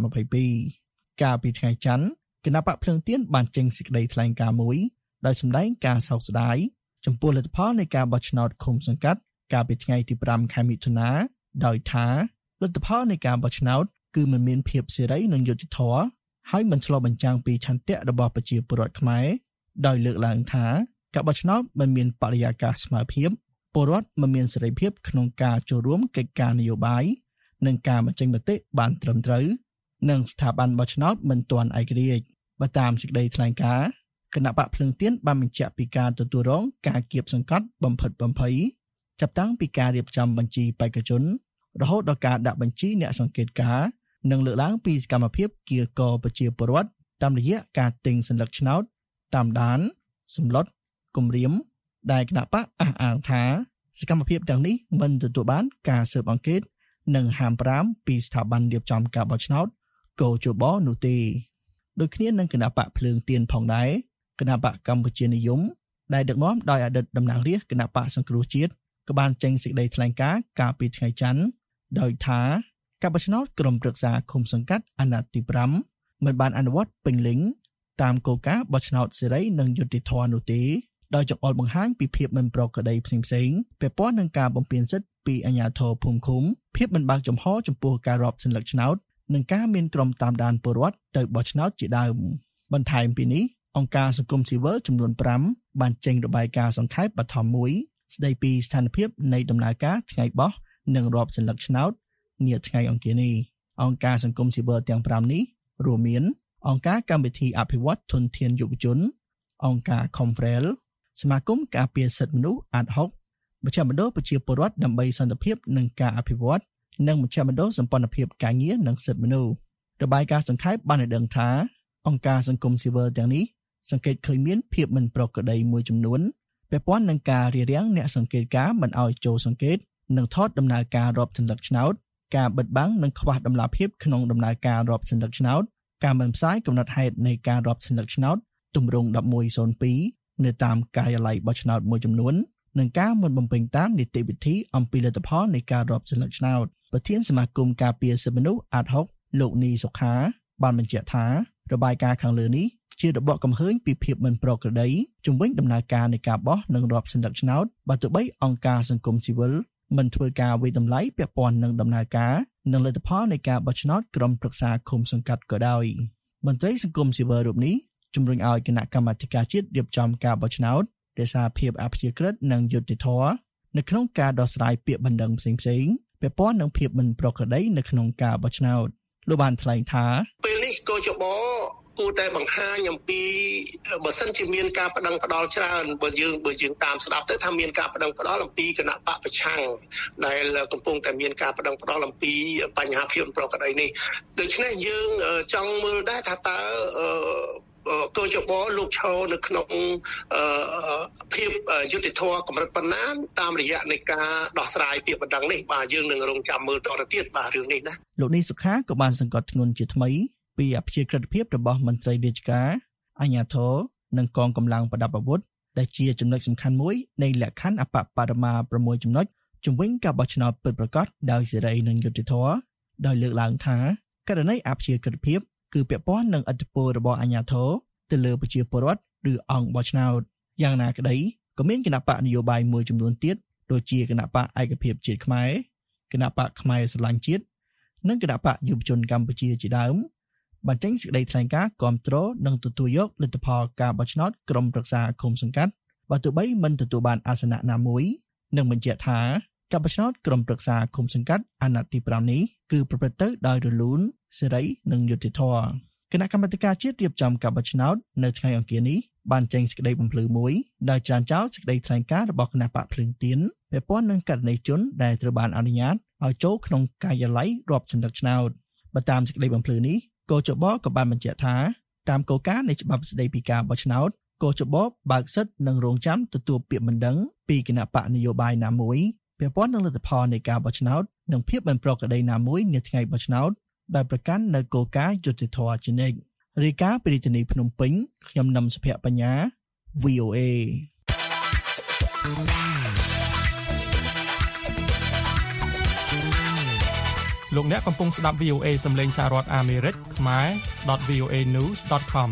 2022កាលពីថ្ងៃច័ន្ទគណៈបកភ្លើងទៀនបានចេញសេចក្តីថ្លែងការណ៍មួយដោយសម្ដែងការសោកស្ដាយចំពោះលទ្ធផលនៃការបោះឆ្នោតឃុំសង្កាត់កាលពីថ្ងៃទី5ខែមិថុនាដោយថាលទ្ធផលនៃការបោះឆ្នោតគឺមិនមានភាពសេរីនិងយុត្តិធម៌ហើយមិនឆ្លុះបញ្ចាំងពីឆន្ទៈរបស់ប្រជាពលរដ្ឋខ្មែរដោយលើកឡើងថាការបោះឆ្នោតមិនមានបរិយាកាសស្មើភាពពលរដ្ឋមិនមានសេរីភាពក្នុងការចូលរួមកិច្ចការនយោបាយនិងការបញ្ចេញមតិបានត្រឹមត្រូវនិងស្ថាប័នបោះឆ្នោតមិនទាន់ឯករាជ្យបើតាមសេចក្តីថ្លែងការណ៍គណៈបកភ្លើងទៀនបានបញ្ជាក់ពីការទទួលរងការគៀបសង្កត់បំផិតបំភ័យចាប់តាំងពីការរៀបចំបញ្ជីបេក្ខជនរហូតដល់ការដាក់បញ្ជីអ្នកសង្កេតការណ៍និងលើកឡើងពីសកម្មភាពគៀកប្រជាពលរដ្ឋតាមរយៈការទិញសន្លឹកឆ្នោតតាមដានសម្លុតគំរាមដែលគណៈបកអះអាងថាសកម្មភាពទាំងនេះមិនទទួលបានការស៊ើបអង្កេតនិងហាម5ពីស្ថាប័នរៀបចំការបោះឆ្នោតកោជបនោះទេដូចគ្នានឹងគណៈបកភ្លើងទៀនផងដែរគណៈបកកម្ពុជានិយមដែលដឹកនាំដោយអតីតតំណាងរាស្ត្រគណៈបកសង្គ្រោះជាតិក៏បានចេញសេចក្តីថ្លែងការណ៍កាលពីថ្ងៃច័ន្ទដោយថាការបោះឆ្នោតក្រុមប្រឹក្សាឃុំសង្កាត់អាណត្តិទី5មិនបានអនុវត្តពេញលេញតាមគោលការណ៍បោះឆ្នោតសេរីនិងយុត្តិធម៌នោះទេដោយចង្អុលបង្ហាញពីភាពមិនប្រក្រតីផ្សេងៗពាក់ព័ន្ធនឹងការបំពានសិទ្ធិពីអាជ្ញាធរភូមិឃុំភាពមិនបើកចំហចំពោះការរាប់សន្លឹកឆ្នោតនិងការមានក្រុមតាមដានពលរដ្ឋទៅបោះឆ្នោតជាដើមបន្ថែមពីនេះអង្គការសង្គមស៊ីវិលចំនួន5បានចេញរបាយការណ៍សង្ខេបបឋមមួយស្ដីពីស្ថានភាពនៃដំណើរការថ្ងៃបោះនិងរាប់សន្លឹកឆ្នោតនាថ្ងៃអង្គារនេះអង្គការសង្គមស៊ីវិលទាំង5នេះរួមមានអង្គការកម្មវិធីអភិវឌ្ឍធនធានយុវជនអង្គការ Confrel សមាគមការពារសិទ្ធិមនុស្ស Ad Hoc មជ្ឈមណ្ឌលប្រជាពលរដ្ឋដើម្បីសន្តិភាពនិងការអភិវឌ្ឍនិងមជ្ឈមណ្ឌលសម្ព័ន្ធភាពការងារនិងសិទ្ធិមនុស្សរបាយការណ៍សង្ខេបបានឲ្យដឹងថាអង្គការសង្គមស៊ីវិលទាំងនេះសង្កេតឃើញមានភាពមិនប្រក្រតីមួយចំនួនពាក់ព័ន្ធនឹងការរារាំងអ្នកសង្កេតការណ៍មិនឲ្យចូលសង្កេតនិងថតដំណើរការរាប់សន្លឹកឆ្នោតការបិទបាំងនិងខ្វះដំណាភៀបក្នុងដំណើរការរាប់សន្លឹកឆ្នោតការមិនផ្សាយកំណត់ហេតុនៃការរាប់សន្លឹកឆ្នោតទម្រង់1102នៅតាមការិយាល័យបោះឆ្នោតមួយចំនួននិងការមិនបំពេញតាមនីតិវិធីអំពីលទ្ធផលនៃការរាប់សន្លឹកឆ្នោតប្រធានសមាគមការពារសិទ្ធិមនុស្ស Ad Hoc លោកនីសុខាបានបញ្ជាក់ថារបាយការណ៍ខាងលើនេះជារបបកំហើញពីភាពមិនប្រក្រតីជំវិញដំណើរការនៃការបោះនិងរាប់សន្លឹកឆ្នោតបើទោះបីអង្គការសង្គមស៊ីវិលមិនធ្វើការវិតម្លៃពាក់ព័ន្ធនឹងដំណើរការនិងលទ្ធផលនៃការបោះឆ្នោតក្រុមប្រឹក្សាឃុំសង្កាត់ក៏ដោយមន្ត្រីសង្គមស៊ីវិលរូបនេះជំរុញឲ្យគណៈកម្មាធិការជាតិរៀបចំការបោះឆ្នោតរក្សាភាពអព្យាក្រឹតនិងយុត្តិធម៌នៅក្នុងការដោះស្រាយពាក្យបណ្ដឹងផ្សេងៗពាក់ព័ន្ធនឹងភាពមិនប្រក្រតីនៅក្នុងការបោះឆ្នោតលោកបានថ្លែងថាពេលនេះកោជបគួរតែបង្ហាញអំពីបើសិនជាមានការបដិងផ្ដាល់ច្រើនបើយើងតាមស្ដាប់ទៅថាមានការបដិងផ្ដាល់អំពីគណៈបកប្រឆាំងដែលកំពុងតែមានការបដិងផ្ដាល់អំពីបញ្ហាភាពមិនប្រក្រតីនេះដូច្នេះយើងចង់មើលដែរថាតើកោជបលោកឈរនៅក្នុងភាពយុត្តិធម៌កម្រិតប៉ុណ្ណាតាមរយៈនៃការដោះស្រាយពាក្យបណ្ដឹងនេះបាទយើងនឹងរងចាំមើលតទៅទៀតបាទរឿងនេះណាលោកនេះសុខាក៏បានសង្កត់ធ្ងន់ជាថ្មីពីអព្យាក្រឹតភាពរបស់មន្ត្រីរាជការអាជ្ញាធរនិងកងកម្លាំងប្រដាប់អាវុធដែលជាចំណុចសំខាន់មួយនៃលក្ខខណ្ឌអបបរមា6ចំណុចជំវិញការបោះឆ្នោតពិតប្រាកដដោយសេរីនិងយុត្តិធម៌ដោយលើកឡើងថាករណីអព្យាក្រឹតភាពគឺពាក់ព័ន្ធនឹងឥទ្ធិពលរបស់អាជ្ញាធរទៅលើប្រជាពលរដ្ឋឬអង្គបោះឆ្នោតយ៉ាងណាក្តីក៏មានគណៈបកនយោបាយមួយចំនួនទៀតដូចជាគណៈបកឯកភាពជាតិខ្មែរគណៈបកខ្មែរស្រឡាញ់ជាតិនិងគណៈបកយុវជនកម្ពុជាជាដើមបញ្ចេញសេចក្តីថ្លែងការណ៍គាំទ្រនិងទទួលយកលទ្ធផលការបោះឆ្នោតក្រុមប្រឹក្សាឃុំសង្កាត់បើទោះបីមិនទទួលបានអាសនៈណាមួយនិងបញ្ជាក់ថាការបោះឆ្នោតក្រុមប្រឹក្សាឃុំសង្កាត់អាណត្តិទី5នេះគឺប្រព្រឹត្តទៅដោយរលូនសេរីនិងយុត្តិធម៌គណៈកម្មាធិការជាតិរៀបចំការបោះឆ្នោតនៅថ្ងៃអង្គារនេះបានចេញសេចក្តីបំភ្លឺមួយដោយច្រានចោលសេចក្តីថ្លែងការណ៍របស់គណៈបកភ្លើងទៀនពាក់ព័ន្ធនឹងករណីជនដែលត្រូវបានអនុញ្ញាតឲ្យចូលក្នុងការិយាល័យរាប់សន្លឹកឆ្នោតបើតាមសេចក្តីបំភ្លឺនេះកោជបក៏បានបញ្ជាក់ថាតាមគោលការណ៍នៃច្បាប់ស្តីពីការបោះឆ្នោតកោជបបើកសិទ្ធិនិងរងចាំទទួលពាក្យបណ្ដឹងពីគណៈបកនយោបាយណាមួយពាក់ព័ន្ធនឹងលទ្ធផលនៃការបោះឆ្នោតនិងភាពមិនប្រក្រតីណាមួយនាថ្ងៃបោះឆ្នោតដោយប្រកាន់នៅគោលការណ៍យុត្តិធម៌ជានិច្ចរាយការណ៍ពីរាជធានីភ្នំពេញខ្ញុំនឹមសុភ័ក្របញ្ញា VOA លោកអ្នកកំពុងស្ដាប់ VOA សំឡេងសហរដ្ឋអាមេរិកខ្មែរ .voanews.com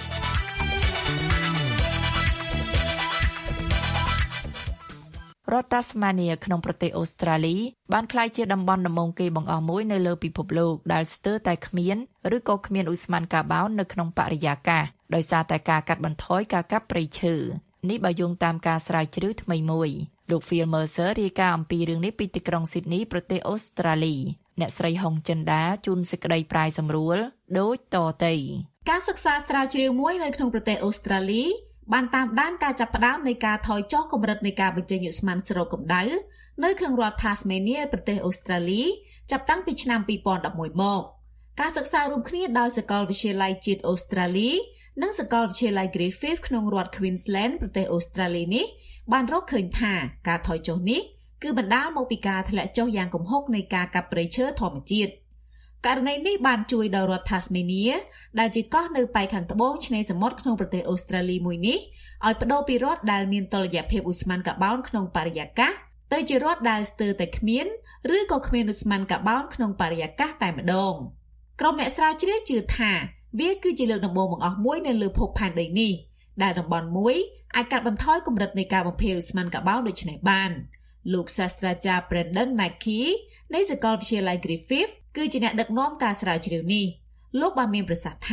រដ្ឋតាស្មានីក្នុងប្រទេសអូស្ត្រាលីបានក្លាយជាតំបន់ដំបូងគេបង្អស់មួយនៅលើពិភពលោកដែលស្ទើរតែគ្មានឬក៏គ្មានឧស្ម័នកាបូននៅក្នុងបរិយាកាសដោយសារតែការកាត់បន្ថយការកាប់ព្រៃឈើនេះបើយោងតាមការស្រាវជ្រាវថ្មីមួយលោក Phil Mercer រាយការណ៍អំពីរឿងនេះពីទីក្រុង Sydney ប្រទេសអូស្ត្រាលីអ្នកស្រីហុងចិនដាជូនសេចក្តីប្រាយសម្រួលដូចតទៅការសិក្សាស្រាវជ្រាវមួយនៅក្នុងប្រទេសអូស្ត្រាលីបានតាមដានការចាប់ផ្ដើមនៃការថយចុះកម្រិតនៃការបញ្ចេញឧស្ម័នស្រូបកម្ដៅនៅក្នុងរដ្ឋ Tasmania ប្រទេសអូស្ត្រាលីចាប់តាំងពីឆ្នាំ2011មកការសិក្សារួមគ្នាដោយសាកលវិទ្យាល័យជាតិអូស្ត្រាលីនិងសាកលវិទ្យាល័យ Griffith ក្នុងរដ្ឋ Queensland ប្រទេសអូស្ត្រាលីនេះបានរកឃើញថាការថយចុះនេះគឺបណ្ដាលមកពីការធ្លាក់ចុះយ៉ាងគំហុកនៃការកាប់ព្រៃឈើធម្មជាតិករណីនេះបានជួយដល់រដ្ឋ Tasmania ដែលជាកោះនៅប៉ែកខាងត្បូងឆ្នេរសមុទ្រក្នុងប្រទេសអូស្ត្រាលីមួយនេះឲ្យប្តូរពីរដ្ឋដែលមានតុល្យភាពឧស្ម័នកាបូនក្នុងបរិយាកាសទៅជារដ្ឋដែលស្ទើរតែគ្មានឬក៏គ្មានឧស្ម័នកាបូនក្នុងបរិយាកាសតែម្ដងក្រុមអ្នកស្រាវជ្រាវជឿថាវាគឺជាលើកដំបូងបង្អស់មួយនៅលើភពផែនដីនេះដែលតំបន់មួយអាចកាត់បន្ថយកម្រិតនៃការបំភាយឧស្ម័នកាបូនដូចនេះបានលោកសាស្ត្រាចារ្យ Brendan McKee នៃសាកលវិទ្យាល័យ Griffith គឺជាអ្នកដឹកនាំការស្រាវជ្រាវនេះលោកបានមានប្រសាសន៍ថា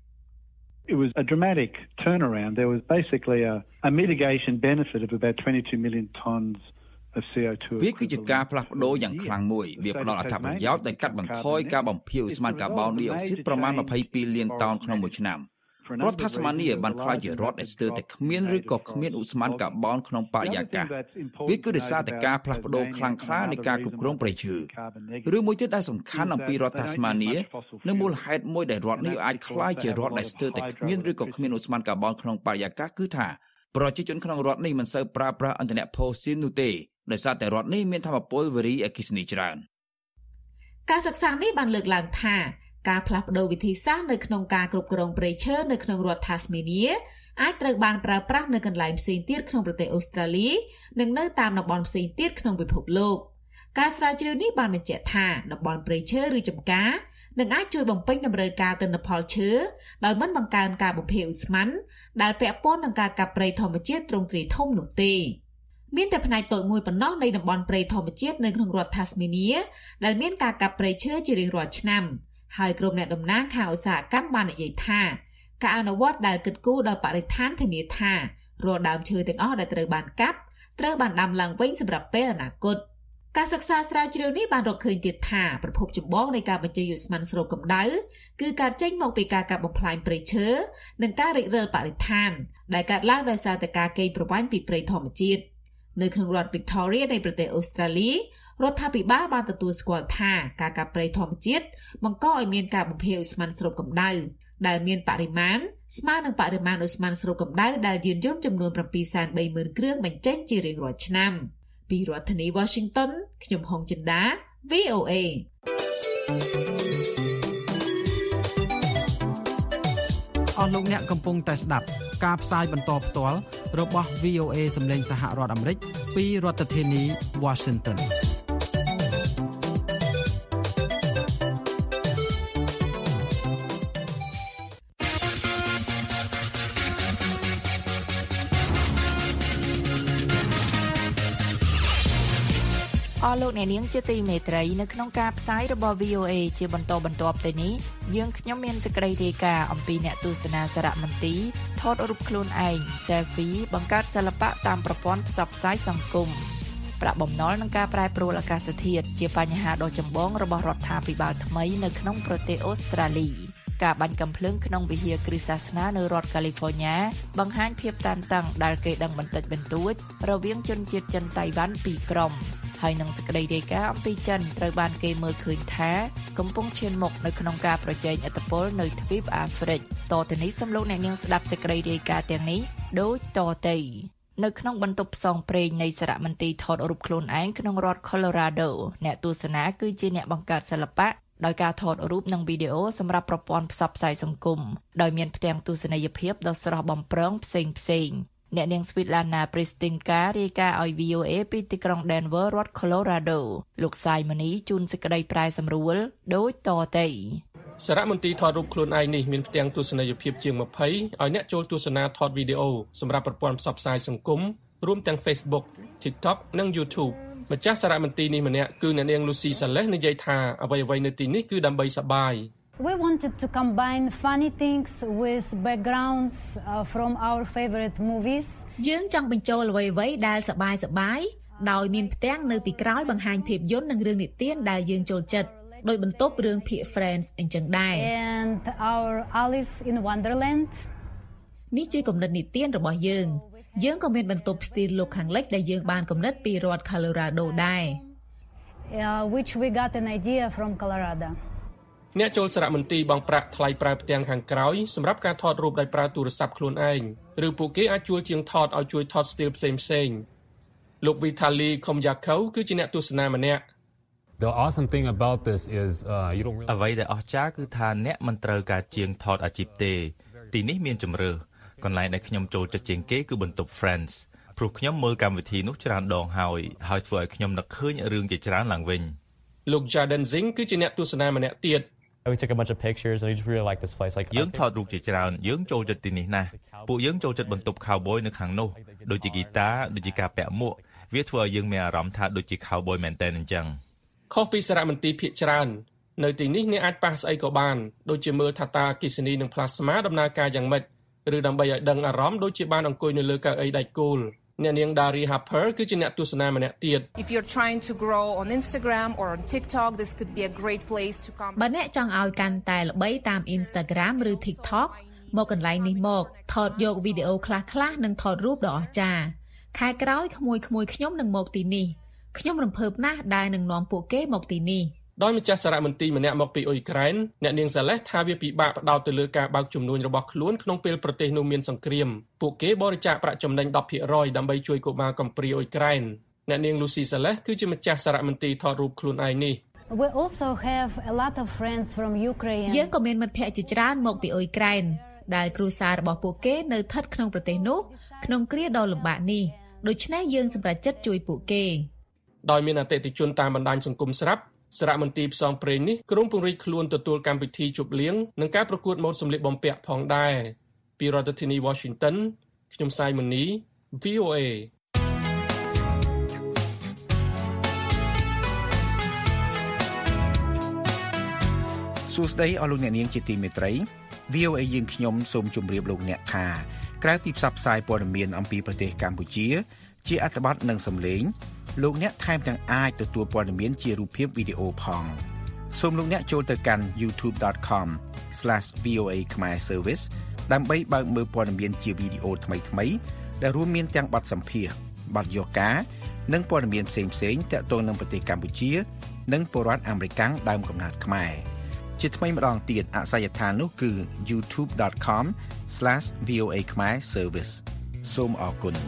It was a dramatic turnaround. There was basically a mitigation benefit of about 22 million tons of CO2. វាគឺជាការផ្លាស់ប្ដូរយ៉ាងខ្លាំងមួយវាផ្ដល់អត្ថប្រយោជន៍ដែលកាត់បន្ថយការបំភាយឧស្ម័នកាបូនឌីអុកស៊ីតប្រមាណ22លានតោនក្នុងមួយឆ្នាំរដ្ឋ Tasmania បានក្លាយជារដ្ឋដែលស្ទើរតែគ្មានឬក៏គ្មានឧស្ម័នកាបូនក្នុងបរិយាកាសវាគឺដោយសារតែការផ្លាស់ប្ដូរខ្លាំងក្លានៃការគ្រប់គ្រងព្រៃឈើឬមួយទៀតដែលសំខាន់អំពីរដ្ឋ Tasmania និងមូលហេតុមួយដែលរដ្ឋនេះអាចក្លាយជារដ្ឋដែលស្ទើរតែគ្មានឬក៏គ្មានឧស្ម័នកាបូនក្នុងបរិយាកាសគឺថាប្រជាជនក្នុងរដ្ឋនេះមិនសូវប្រើប្រាស់ឥន្ធនៈផូស៊ីលនោះទេដោយសារតែរដ្ឋនេះមានថាមពលវារីអគ្គិសនីច្រើនការសិក្សានេះបានលើកឡើងថាការផ្លាស់ប្ដូរវិធីសាស្ត្រនៅក្នុងការគ្រប់គ្រងព្រៃឈើនៅក្នុងរដ្ឋ Tasmania អាចត្រូវបានប្រើប្រាស់នៅកន្លែងផ្សេងទៀតក្នុងប្រទេសអូស្ត្រាលីនិងនៅតាមតំបន់ផ្សេងទៀតក្នុងពិភពលោកការស្រាវជ្រាវនេះបានបញ្ជាក់ថាតំបន់ព្រៃឈើឬចម្ការនឹងអាចជួយបំពេញតម្រូវការទិន្នផលឈើដោយមិនបង្កើនការបំភាយឧស្ម័នដែលពាក់ព័ន្ធនឹងការកាប់ព្រៃធម្មជាតិទ្រង់ទ្រាយធំនោះទេមានតែផ្នែកតូចមួយប៉ុណ្ណោះនៃតំបន់ព្រៃធម្មជាតិនៅក្នុងរដ្ឋ Tasmania ដែលមានការកាប់ព្រៃឈើជារៀងរាល់ឆ្នាំហើយក្រុមអ្នកតំណាងខាងឧស្សាហកម្មបាននិយាយថាការអនុវត្តដែលគិតគូរដល់បរិស្ថានធានាថារាល់ដើមឈើទាំងអស់ដែលត្រូវបានកាប់ត្រូវបានដាំឡើងវិញសម្រាប់ពេលអនាគតការសិក្សាស្រាវជ្រាវនេះបានរកឃើញទៀតថាប្រភពចម្បងនៃការបញ្ចេញឧស្ម័នស្រូបកម្ដៅគឺការចេញមកពីការកាប់បំផ្លាញព្រៃឈើនិងការរិចរិលបរិស្ថានដែលកើតឡើងដោយសារតែការកេងប្រវ័ញ្ចពីព្រៃធម្មជាតិនៅក្នុងរដ្ឋ Victoria នៃប្រទេសអូស្ត្រាលីរដ្ឋាភិបាលបានទទួលស្គាល់ថាការកាប់ព្រៃធម្មជាតិបង្កឲ្យមានការបំភាយឧស្ម័នស្រូបកម្ដៅដែលមានបរិមាណស្មើនឹងបរិមាណឧស្ម័នស្រូបកម្ដៅដែលយានយន្តចំនួន 730,000 គ្រឿងបញ្ចេញជារៀងរាល់ឆ្នាំពីរដ្ឋធានី Washington ខ្ញុំហុងចិន្តា VOA អស់លោកអ្នកកំពុងតែស្ដាប់ការផ្សាយបន្តផ្ទាល់របស់ VOA សម្លេងសហរដ្ឋអាមេរិកពីរដ្ឋធានី Washington អស់លោកអ្នកនាងជាទីមេត្រីនៅក្នុងការផ្សាយរបស់ VOA ជាបន្តបន្ទាប់ទៅនេះយើងខ្ញុំមានសេចក្តីរាយការណ៍អំពីអ្នកទស្សនាសារមន្ទីរថតរូបខ្លួនឯង Selfie បង្កើតសិល្បៈតាមប្រព័ន្ធផ្សព្វផ្សាយសង្គមប្រាក់បំណុលនឹងការប្រែប្រួលអាកាសធាតុជាបញ្ហាដ៏ចម្បងរបស់រដ្ឋាភិបាលថ្មីនៅក្នុងប្រទេសអូស្ត្រាលីការបាញ់កាំភ្លើងក្នុងវិហារគ្រីស្ទសាសនានៅរដ្ឋ California បង្ហាញភាពតានតឹងដែលគេដឹងបន្តិចបន្តួចរវាងជនជាតិចិនតៃវ៉ាន់ពីរក្រុមហើយនឹងសេចក្តីរាយការណ៍អំពីចិនត្រូវបានគេមើលឃើញថាកំពុងឈានមុខនៅក្នុងការប្រជែងឥទ្ធិពលនៅទ្វីបអាហ្វ្រិកតទៅនេះសូមលោកអ្នកនាងស្ដាប់សេចក្តីរាយការណ៍ទាំងនេះដូចតទៅនៅក្នុងបន្ទប់ផ្សងព្រេងនៃសារមន្ទីរថតរូបខ្លួនឯងក្នុងរដ្ឋ Colorado អ្នកទស្សនាគឺជាអ្នកបង្កើតសិល្បៈដោយការថតរូបនិងវីដេអូសម្រាប់ប្រព័ន្ធផ្សព្វផ្សាយសង្គមដោយមានផ្ទាំងទស្សនីយភាពដ៏ស្រស់បំព្រងផ្សេងៗអ្នកនាង Svitlana Pristinka រាយការណ៍ឲ្យ VOA ពីទីក្រុង Denver រដ្ឋ Colorado លោកសាយមនីជួនសេចក្តីប្រែសម្រួលដូចតទៅសារមន្ទីរថតរូបខ្លួនឯងនេះមានផ្ទាំងទស្សនីយភាពជាង20ឲ្យអ្នកចូលទស្សនាថតវីដេអូសម្រាប់ប្រព័ន្ធផ្សព្វផ្សាយសង្គមរួមទាំង Facebook, TikTok និង YouTube ម្ចាស់សារមន្ទីរនេះម្នាក់គឺអ្នកនាង Lucy Saleh និយាយថាអ្វីៗនៅទីនេះគឺដើម្បីសប្បាយ We wanted to combine funny things with backgrounds from our favorite movies. យើងចង់បញ្ចូលអ្វីៗដែលសប្បាយដោយមានផ្ទាំងនៅពីក្រោយបង្ហាញភាពយន្តនិងរឿងនិទានដែលយើងចូលចិត្តដោយបន្ទប់រឿងភាគ Friends អញ្ចឹងដែរ And our Alice in Wonderland. នេះជាគំនិតនិទានរបស់យើងក៏មានបន្ទប់ស្ទីលលោកខាងលិចដែលយើងបានកំណត់ពីរដ្ឋ Colorado ដែរ which we got an idea from Colorado. អ្នកចូលសារមន្ទីរបង់ប្រាក់ថ្លៃប្រើផ្ទាំងខាងក្រោយសម្រាប់ការថតរូបដោយប្រើទូរស័ព្ទខ្លួនឯងឬពួកគេអាចជួលជាងថតឲ្យជួយថតស្ទីលផ្សេងៗលោក Vitaly Komjakov គឺជាអ្នកទស្សនាម្នាក់ The awesome thing about this is you don't really អ្វីដែលអស្ចារ្យគឺថាអ្នកមិនត្រូវការជាងថតអាជីពទេទីនេះមានជម្រើសកន្លែងដែលខ្ញុំចូលចិត្តជាងគេគឺបន្ទប់ Friends ព្រោះខ្ញុំមើលកម្មវិធីនោះច្រើនដងហើយធ្វើឲ្យខ្ញុំនឹកឃើញរឿងជាច្រើនឡើងវិញលោក Jaden Zing គឺជាអ្នកទស្សនាម្នាក់ទៀត We took a bunch of pictures and we just really like this place. Like យើងថតរូបជាច្រើនយើងចូលចិត្តទីនេះណាស់ពួកយើងចូលចិត្តបន្ទប់ cowboy នៅខាងនោះដូចជាហ្គីតាដូចជាការពាក់មួកវាធ្វើឲ្យយើងមានអារម្មណ៍ថាដូចជា cowboy មែនតើអញ្ចឹងខុសពីសារមន្ទីរភាគច្រើននៅទីនេះអ្នកអាចប៉ះស្អីក៏បានដូចជាមើលថាតាអគ្គិសនីនិង plasma ដំណើរការយ៉ាងម៉េចឬដើម្បីឲ្យដឹងអារម្មណ៍ដូចជាបានអង្គុយនៅលើកៅអីដែកគោលអ្នកនាង Dari Harper គឺជាអ្នកទស្សនាម្នាក់ទៀត If you're trying to grow on Instagram or on TikTok this could be a great place to come បើអ្នកចង់ឲ្យកាន់តែល្បីតាម Instagram ឬ TikTok មកកន្លែងនេះមកថតយកវីដេអូខ្លះៗនិងថតរូបដ៏អស្ចារ្យខែក្រោយក្មួយខ្ញុំនឹងមកទីនេះខ្ញុំរំភើបណាស់ដែលនឹងនាំពួកគេមកទីនេះដោយម្ចាស់សារមន្ទីរម្នាក់មកពីអ៊ុយក្រែនអ្នកនាង Saleh ថាវាពិបាកផ្ដោតទៅលើការបើកជំនួញរបស់ខ្លួនក្នុងពេលប្រទេសនោះមានសង្គ្រាមពួកគេបរិច្ចាគប្រាក់ចំណេញ 10% ដើម្បីជួយកុមារកំព្រាអ៊ុយក្រែនអ្នកនាង Lucy Saleh គឺជាម្ចាស់សារមន្ទីរថតរូបខ្លួនឯងនេះ We also have a lot of friends from Ukraine យើងក៏មានមិត្តភ័ក្តិជាច្រើនមកពីអ៊ុយក្រែនដែលគ្រួសាររបស់ពួកគេនៅស្ថិតក្នុងប្រទេសនោះក្នុងគ្រាដ៏លំបាកនេះដូច្នេះយើងសម្រេចចិត្តជួយពួកគេដោយមានអតិថិជនតាមបណ្ដាញសង្គមស្រាប់សារមន្ទីរផ្សងព្រេងនេះក្រុងពង្រីកខ្លួនទទួលកម្មវិធីជប់លៀងនិងការប្រកួតម៉ូដសម្លៀកបំពាក់ផងដែរពីរដ្ឋធានី Washington ខ្ញុំសាយមនី VOA សួស្តីអស់លោកអ្នកនាងជាទីមេត្រី VOA យើងខ្ញុំសូមជម្រាបលោកអ្នកថាក្រៅពីផ្សព្វផ្សាយព័ត៌មានអំពីប្រទេសកម្ពុជាជាអត្ថបទនិងសំឡេងលោកអ្នកថែមទាំងអាចទទួលព័ត៌មានជារូបភាពវីដេអូផងសូមលោកអ្នកចូលទៅកាន់ youtube.com/voa Khmer Service ដើម្បីបើកមើលព័ត៌មានជាវីដេអូថ្មីៗដែលរួមមានទាំងបទសម្ភាសន៍បទយកានិងព័ត៌មានផ្សេងៗទាក់ទងនឹងប្រទេសកម្ពុជានិងពលរដ្ឋអាមេរិកដើមកំណើតខ្មែរជាថ្មីម្ដងទៀតអាសយដ្ឋាននោះគឺ youtube.com/voa Khmer Service សូមអរគុណ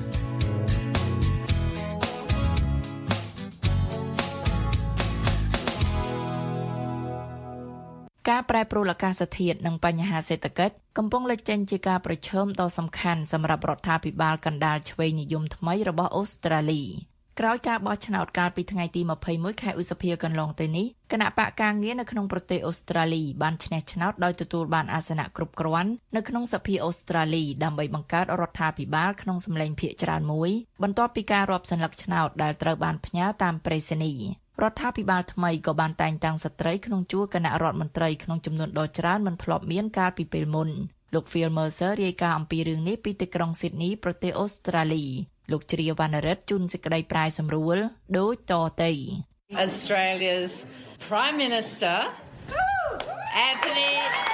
ការប្រែប្រួលអាកាសធាតុនិងបញ្ហាសេដ្ឋកិច្ចកំពុងលេចចេញជាការប្រឈមដ៏សំខាន់សម្រាប់រដ្ឋាភិបាលកណ្ដាលឆ្វេងនិយមថ្មីរបស់អូស្ត្រាលីក្រោយការបោះឆ្នោតកាលពីថ្ងៃទី21ខែឧសភាកន្លងទៅនេះគណៈបកការងារនៅក្នុងប្រទេសអូស្ត្រាលីបានឈ្នះឆ្នោតដោយទទួលបានអាសនៈគ្រប់គ្រាន់នៅក្នុងសភាអូស្ត្រាលីដើម្បីបង្កើតរដ្ឋាភិបាលក្នុងសម្លេងភាគច្រើនមួយបន្ទាប់ពីការរាប់សន្លឹកឆ្នោតដែលត្រូវបានផ្ញើតាមប្រេសនីយ៍រដ្ឋាភិបាលថ្មីក៏បានតែងតាំងស្ត្រីក្នុងជួរគណៈរដ្ឋមន្ត្រីក្នុងចំនួនដ៏ច្រើនមិនធ្លាប់មានកាលពីពេលមុនលោក Phil Mercer រាយការណ៍អំពីរឿងនេះពីទីក្រុង Sydney ប្រទេសអូស្ត្រាលីលោកជ្រាវវណ្ណរិទ្ធជូនសេចក្តីប្រាយសម្រួលដូចតទៅ Australia's Prime Minister Anthony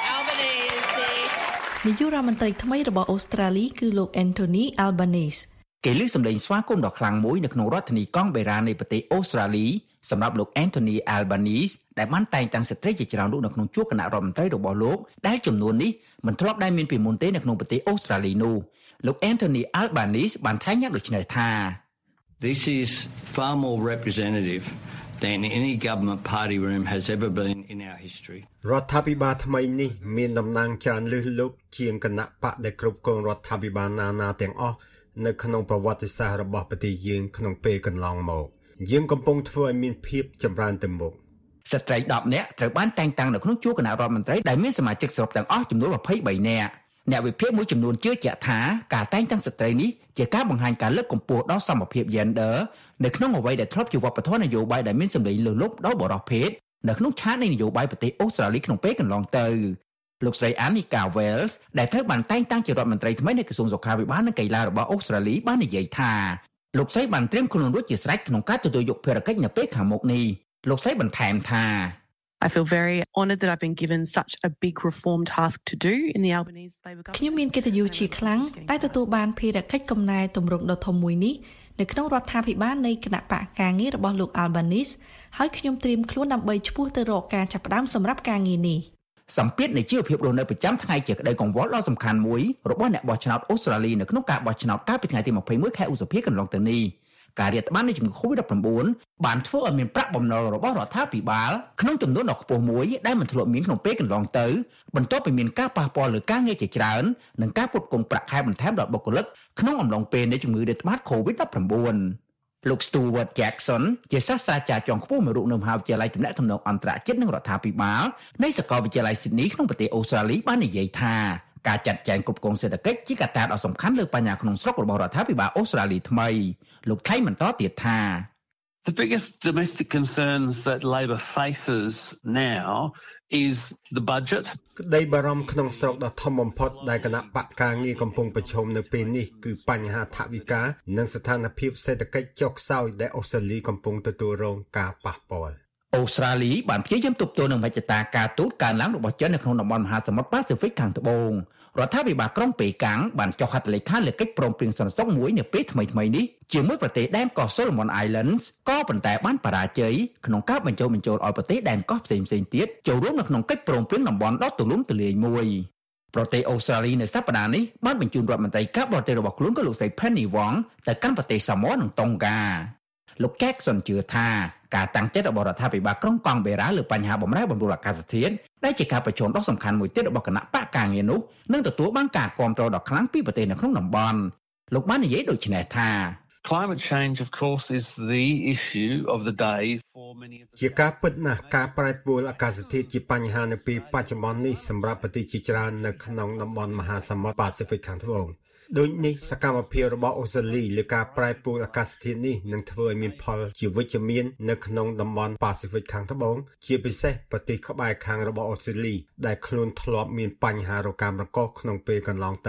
Albanese នាយករដ្ឋមន្ត្រីថ្មីរបស់អូស្ត្រាលីគឺលោក Anthony Albanese គេលើកសម្លេងស្វាគមន៍ដ៏ខ្លាំងមួយនៅក្នុងរដ្ឋធានីកង់បេរ៉ានៃប្រទេសអូស្ត្រាលីសម្រាប់លោក Anthony Albanese ដែលបានតែងតាំងស្ត្រីជាច្រើនរូបនៅក្នុងជួរគណៈរដ្ឋមន្ត្រីរបស់លោកដែលចំនួននេះមិនធ្លាប់ដែលមានពីមុនទេនៅក្នុងប្រទេសអូស្ត្រាលីនោះលោក Anthony Albanese បានថ្លែងយ៉ាងដូចនេះថា This is far more representative than any government party room has ever been in our history. រដ្ឋាភិបាលថ្មីនេះមានតំណាងច្រើនលើសលប់ជាងគណៈបកដែលគ្រប់គ្រងរដ្ឋាភិបាលណាទាំងអស់នៅក្នុងប្រវត្តិសាស្ត្ររបស់ប្រទេសយើងក្នុងពេលកន្លងមកយើងកំពុងធ្វើឲ្យមានភាពចម្រើនទៅមុខស្ត្រី10នាក់ត្រូវបានតែងតាំងនៅក្នុងជួរគណៈរដ្ឋមន្ត្រីដែលមានសមាជិកសរុបទាំងអស់ចំនួន23នាក់អ្នកវិភាគមួយចំនួនជឿជាក់ថាការតែងតាំងស្ត្រីនេះជាការបង្ហាញការលើកកម្ពស់ដល់សមភាព gender នៅក្នុងអ្វីដែលធ្លាប់ជាវប្បធម៌នយោបាយដែលមានសម្លេងលើសលប់ដោយបរិបទភេទនៅក្នុងឆាកនៃនយោបាយប្រទេសអូស្ត្រាលីក្នុងពេលកន្លងទៅលោកស្រី Anika Wells ដែលត្រូវបានតែងតាំងជារដ្ឋមន្ត្រីថ្មីនៃក្រសួងសុខាភិបាលនិងកីឡារបស់អូស្ត្រាលីបាននិយាយថាលោកស្រីបានត្រៀមខ្លួនរួចជាស្រេចក្នុងការទទួលយកភារកិច្ចនៅពេលខាងមុខនេះលោកស្រីបន្ថែមថា I feel very honoured that I've been given such a big reform task to do in the Albanese Labor government. ខ្ញុំមានកិត្តិយសជាខ្លាំងដែលទទួលបានភារកិច្ចកំណែទម្រង់ដ៏ធំមួយនេះនៅក្នុងរដ្ឋាភិបាលនៃគណៈបកការងាររបស់លោក Albanese ហើយខ្ញុំត្រៀមខ្លួនដើម្បីឈ្មោះទៅរកការចាប់ផ្ដើមសម្រាប់ការងារនេះសម្ពាធនៃជីវភាពរស់នៅប្រចាំថ្ងៃជាក្តីកង្វល់ដ៏សំខាន់មួយរបស់អ្នកបោះឆ្នោតអូស្ត្រាលីនៅក្នុងការបោះឆ្នោតកាលពីថ្ងៃទី21ខែឧសភាកន្លងទៅនេះការរាតត្បាតនៃជំងឺ Covid-19 បានធ្វើឲ្យមានប្រាក់បំណុលរបស់រដ្ឋាភិបាលក្នុងចំនួនដ៏ខ្ពស់មួយដែលមិនធ្លាប់មានក្នុងពេលកន្លងទៅបន្ទាប់ពីមានការប៉ះពាល់លើការងារជាច្រើននិងការផ្គត់ផ្គង់ប្រាក់ខែបន្ថែមដល់បុគ្គលិកក្នុងអំឡុងពេលនៃជំងឺរាតត្បាត Covid-19 លោក Stuart Jackson ជាសាស្ត្រាចារ្យជាន់ខ្ពស់មួយរូបនៅមហាវិទ្យាល័យទំនាក់ទំនងអន្តរជាតិនិងរដ្ឋាភិបាលនៃសាកលវិទ្យាល័យ Sydney ក្នុងប្រទេសអូស្ត្រាលីបាននិយាយថាការចាត់ចែងគ្រប់គ្រងសេដ្ឋកិច្ចជាកត្តាដ៏សំខាន់លើបញ្ហាក្នុងស្រុករបស់រដ្ឋាភិបាលអូស្ត្រាលីថ្មីលោកថៃបន្តទៀតថា The biggest domestic concerns that Labor faces now is the budget. ក្តីបារម្ភក្នុងស្រុកដ៏ធំបំផុតដែលគណៈបកការងារកំពុងប្រឈមនៅពេលនេះគឺបញ្ហាថវិកានិងស្ថានភាពសេដ្ឋកិច្ចចុះខ្សោយដែលអូស្ត្រាលីកំពុងទទួលរងការប៉ះពាល់អូស្ត្រាលីបានព្យាយាមទប់ទល់នឹងមជ្ឈត្តការទូតកើនឡើងរបស់ចិននៅក្នុងតំបន់មហាសមុទ្រប៉ាស៊ីហ្វិកខាងត្បូងរដ្ឋាភិបាលក្រុងប៉េកាំងបានចុះហត្ថលេខាលើកិច្ចព្រមព្រៀងសន្តិសុខមួយនៅពេលថ្មីៗនេះជាមួយប្រទេសដែនកោះ Solomon Islands ក៏ប៉ុន្តែបានបរាជ័យក្នុងការបញ្ចូលឲ្យប្រទេសដែនកោះផ្សេងៗទៀតចូលរួមនៅក្នុងកិច្ចព្រមព្រៀងតំបន់ដ៏ទូលំទូលាយមួយប្រទេសអូស្ត្រាលីនៅសប្តាហ៍នេះបានបញ្ជូនរដ្ឋមន្ត្រីការបរទេសរបស់ខ្លួនគឺលោកស្រី Penny Wong ទៅកាន់ប្រទេស Samoa និង Tonga លោក Jackson ជឿថាការតាំងចិត្តរបស់រដ្ឋាភិបាលក្រុងកង់បេរ៉ាលើបញ្ហាបម្រែបម្រួលអាកាសធាតុដែលជាការប្រជុំដ៏សំខាន់មួយទៀតរបស់គណៈបកការងារនោះនឹងទទួលបានការគាំទ្រដ៏ខ្លាំងពីប្រទេសនៅក្នុងតំបន់លោកបាននិយាយដូចនេះថា Climate change of course is the issue of the day for many of the ជាការពិតណាស់ការប្រែប្រួលអាកាសធាតុជាបញ្ហានៅពេលបច្ចុប្បន្ននេះសម្រាប់ប្រទេសជាច្រើននៅក្នុងតំបន់មហាសមុទ្រប៉ាស៊ីហ្វិកខាងត្បូងដូចនេះសកម្មភាពរបស់អូស្ត្រាលីលើការប្រែប្រួលអាកាសធាតុនេះនឹងធ្វើឲ្យមានផលជាវិជ្ជមាននៅក្នុងតំបន់ប៉ាស៊ីហ្វិកខាងត្បូងជាពិសេសប្រទេសក្បែរខាងរបស់អូស្ត្រាលីដែលខ្លួនធ្លាប់មានបញ្ហារកាមរកូសក្នុងពេលកន្លងទៅ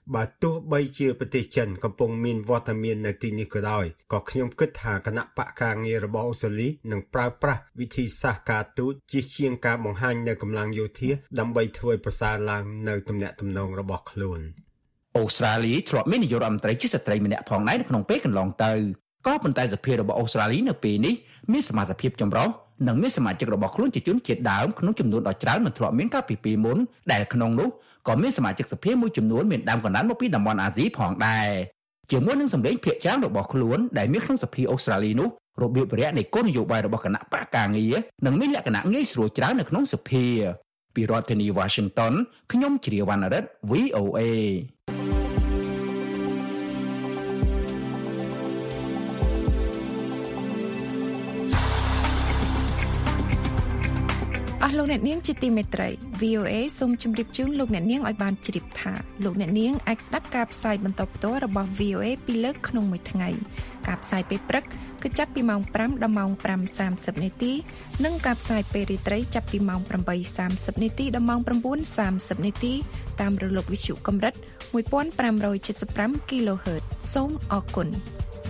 បើទោះបីជាប្រទេសចិនកំពុងមានវត្តមាននៅទីនេះក៏ដោយក៏ខ្ញុំគិតថាគណៈបកការងាររបស់អូស្ត្រាលីនឹងប្រើប្រាស់វិធីសាស្ត្រការទូតជាជាងការបង្ហាញនៅកម្លាំងយោធាដើម្បីធ្វើឲ្យប្រសើរឡើងនៅទំនាក់ទំនងរបស់ខ្លួនអូស្ត្រាលីធ្លាប់មាននាយករដ្ឋមន្ត្រីជាស្ត្រីម្នាក់ផងដែរនៅក្នុងពេលកន្លងទៅក៏ប៉ុន្តែសភារបស់អូស្ត្រាលីនៅពេលនេះមានសមាជិកចម្រុះនិងមានសមាជិករបស់ខ្លួនជាជនជាតិដើមក្នុងចំនួនដ៏ច្រើនមិនធ្លាប់មានកាលពីពេលមុនដែលក្នុងនោះក៏មានសមាជិកសភាមួយចំនួនមានដើមកណ្ដាលមកពីតំបន់អាស៊ីផងដែរជាមួយនឹងសម្លេងភាគច្រើនរបស់ខ្លួនដែលមានក្នុងសភាអូស្ត្រាលីនោះរបៀបរយៈនៃគោលនយោបាយរបស់គណៈបកការងារនឹងមានលក្ខណៈងាយស្រួលច្រើននៅក្នុងសភាពីរដ្ឋធានី Washington ខ្ញុំជ្រាវណ្ណរិទ្ធ VOA អស់លោកអ្នកនាងជាទីមេត្រី VOA សូមជម្រាបជូនលោកអ្នកនាងឲ្យបានជ្រាបថាលោកអ្នកនាងអាចស្ដាប់ការផ្សាយបន្តផ្ទាល់របស់ VOA ពីរលើកក្នុងមួយថ្ងៃការផ្សាយពេលព្រឹកគឺចាប់ពីម៉ោង 5 ដល់ម៉ោង 5:30 នាទីនិងការផ្សាយពេលរាត្រីចាប់ពីម៉ោង 8:30 នាទីដល់ម៉ោង 9:30 នាទីតាមរលកវិទ្យុកម្រិត 1575 kHz សូមអរគុណ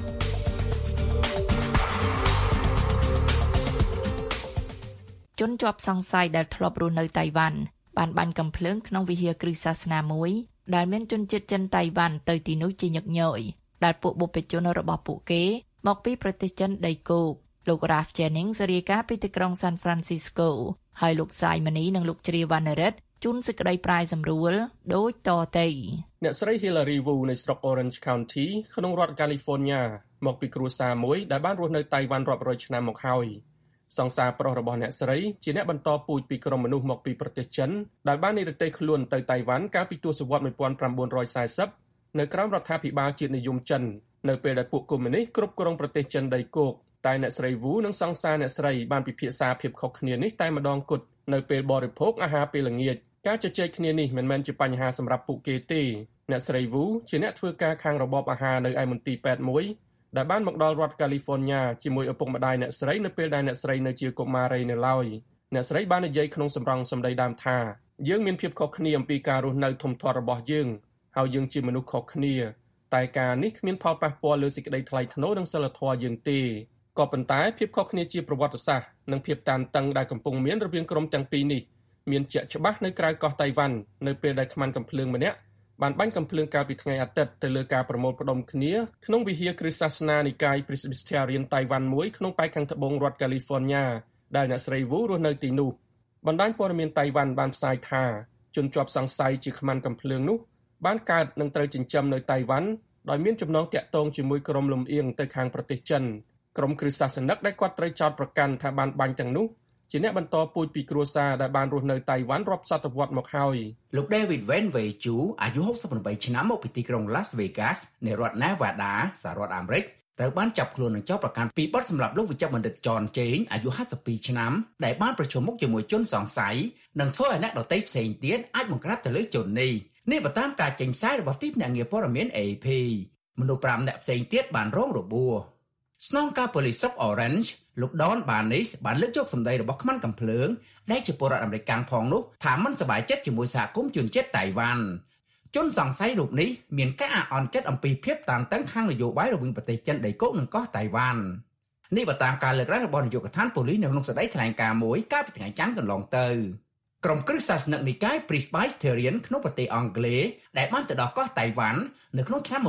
ជនជាប់សង្ស័យដែលធ្លាប់រស់នៅតៃវ៉ាន់បានបាញ់កាំភ្លើងក្នុងវិហារគ្រិស្តសាសនាមួយដែលមានជនជាតិចិនតៃវ៉ាន់ទៅទីនោះជាញឹកញយដែលពួកបុព្វជនរបស់ពួកគេមកពីប្រទេសចិនដីគោកលោក Ralph Jennings រាយការណ៍ពីទីក្រុង San Francisco ហើយលោក Saimani និងលោកជ្រាវណ្ណរិទ្ធជូនសេចក្តីប្រាយសម្រួលដូចតទៅអ្នកស្រី Hillary Wu នៃស្រុក Orange County ក្នុងរដ្ឋ California មកពីគ្រួសារមួយដែលបានរស់នៅតៃវ៉ាន់រាប់រយឆ្នាំមកហើយសង្សារប្រុសរបស់អ្នកស្រីជាអ្នកបន្តពូជពីក្រុមមនុស្សមកពីប្រទេសចិនដែលបាននិរទេសខ្លួនទៅតៃវ៉ាន់កាលពីទសវត្សរ៍ 1940 នៅក្រោមរដ្ឋាភិបាលជាតិនិយមចិននៅពេលដែលពួកកុម្មុយនីសគ្រប់គ្រងប្រទេសចិនដីគោកតែអ្នកស្រីវូនិងសង្សារអ្នកស្រីបានពិភាក្សាភាពខុសគ្នានេះតែម្ដងគត់នៅពេលបរិភោគអាហារពេលល្ងាចការជជែកគ្នានេះមិនមែនជាបញ្ហាសម្រាប់ពួកគេទេអ្នកស្រីវូជាអ្នកធ្វើការខាងរបបអាហារនៅឯមន្ទីរពេទ្យមួយដែលបានមកដល់រដ្ឋ California ជាមួយឪពុកម្ដាយអ្នកស្រីនៅពេលដែលអ្នកស្រីនៅជាកុមារីនៅឡើយអ្នកស្រីបាននិយាយក្នុងសម្រង់សម្ដីដើមថាយើងមានភាពខុសគ្នាអំពីការរស់នៅធំធាត់របស់យើងហើយយើងជាមនុស្សខុសគ្នាតែការនេះគ្មានផលប៉ះពាល់លើសេចក្តីថ្លៃថ្នូរនិងសីលធម៌យើងទេក៏ប៉ុន្តែភាពខុសគ្នាជាប្រវត្តិសាស្ត្រនិងភាពតានតឹងដែលកំពុងមានរវាងក្រុមទាំងពីរនេះមានជាក់ច្បាស់នៅក្រៅកោះតៃវ៉ាន់នៅពេលដែលខ្មាន់កាំភ្លើងម្នាក់បានបាញ់កាំភ្លើងកាលពីថ្ងៃអាទិត្យទៅលើការប្រមូលផ្ដុំគ្នាក្នុងវិហារគ្រិស្តសាសនានិកាយ Presbyterian តៃវ៉ាន់មួយក្នុងប៉ែកខាងត្បូងរដ្ឋ California ដែលអ្នកស្រីវូរស់នៅទីនោះបណ្ដាញព័ត៌មានតៃវ៉ាន់បានផ្សាយថាជនជាប់សង្ស័យជាខ្មាន់កាំភ្លើងនោះបានកើតនិងត្រូវចិញ្ចឹមនៅតៃវ៉ាន់ដោយមានចំណងតាក់ទងជាមួយក្រុមលំអៀងទៅខាងប្រទេសចិនក្រុមគ្រិស្តសាសនិកដែលគាត់ត្រូវចោទប្រកាន់ថាបានបាញ់ទាំងនោះជាអ្នកបន្តពូជពីគ្រួសារដែលបានរស់នៅតៃវ៉ាន់រាប់សតវត្សរ៍មកហើយលោក David Wenwei-Chu អាយុ68ឆ្នាំមកពីទីក្រុង Las Vegas នៃរដ្ឋ Nevada សហរដ្ឋអាមេរិកត្រូវបានចាប់ខ្លួននិងចោទប្រកាន់ពីបទសម្លាប់លោកវិជ្ជបណ្ឌិត John Cheng អាយុ52ឆ្នាំដែលបានប្រជុំមុខជាមួយជនសង្ស័យនិងធ្វើឲ្យអ្នកដទៃផ្សេងទៀតអាចបង្ក្រាបទៅលើជននេះបើតាមការចេញផ្សាយរបស់ទីភ្នាក់ងារព័ត៌មាន AP មនុស្ស5នាក់ផ្សេងទៀតបានរងរបួសស្នងការប៉ូលីសស្រុក Orange លោក Don Barnes បានលើកយកសម្ដីរបស់ខ្មាន់កាំភ្លើងដែលជាពលរដ្ឋអាមេរិកផងនោះថាមិនសប្បាយចិត្តជាមួយសហគមន៍ជនជាតិតៃវ៉ាន់ជនសង្ស័យរូបនេះមានការអាក់អន់ចិត្តអំពីភាពតានតឹងខាងនយោបាយរវាងប្រទេសចិនដីគោកនិងកោះតៃវ៉ាន់នេះបើតាមការលើកឡើងរបស់នាយកដ្ឋានប៉ូលីសនៅក្នុងសេចក្តីថ្លែងការណ៍មួយកាលពីថ្ងៃច័ន្ទកន្លងទៅក្រុមគ្រិស្តសាសនិកនិកាយ Presbyterian ក្នុងប្រទេសអង់គ្លេសដែលបានទៅដល់កោះតៃវ៉ាន់នៅក្នុងឆ្នាំ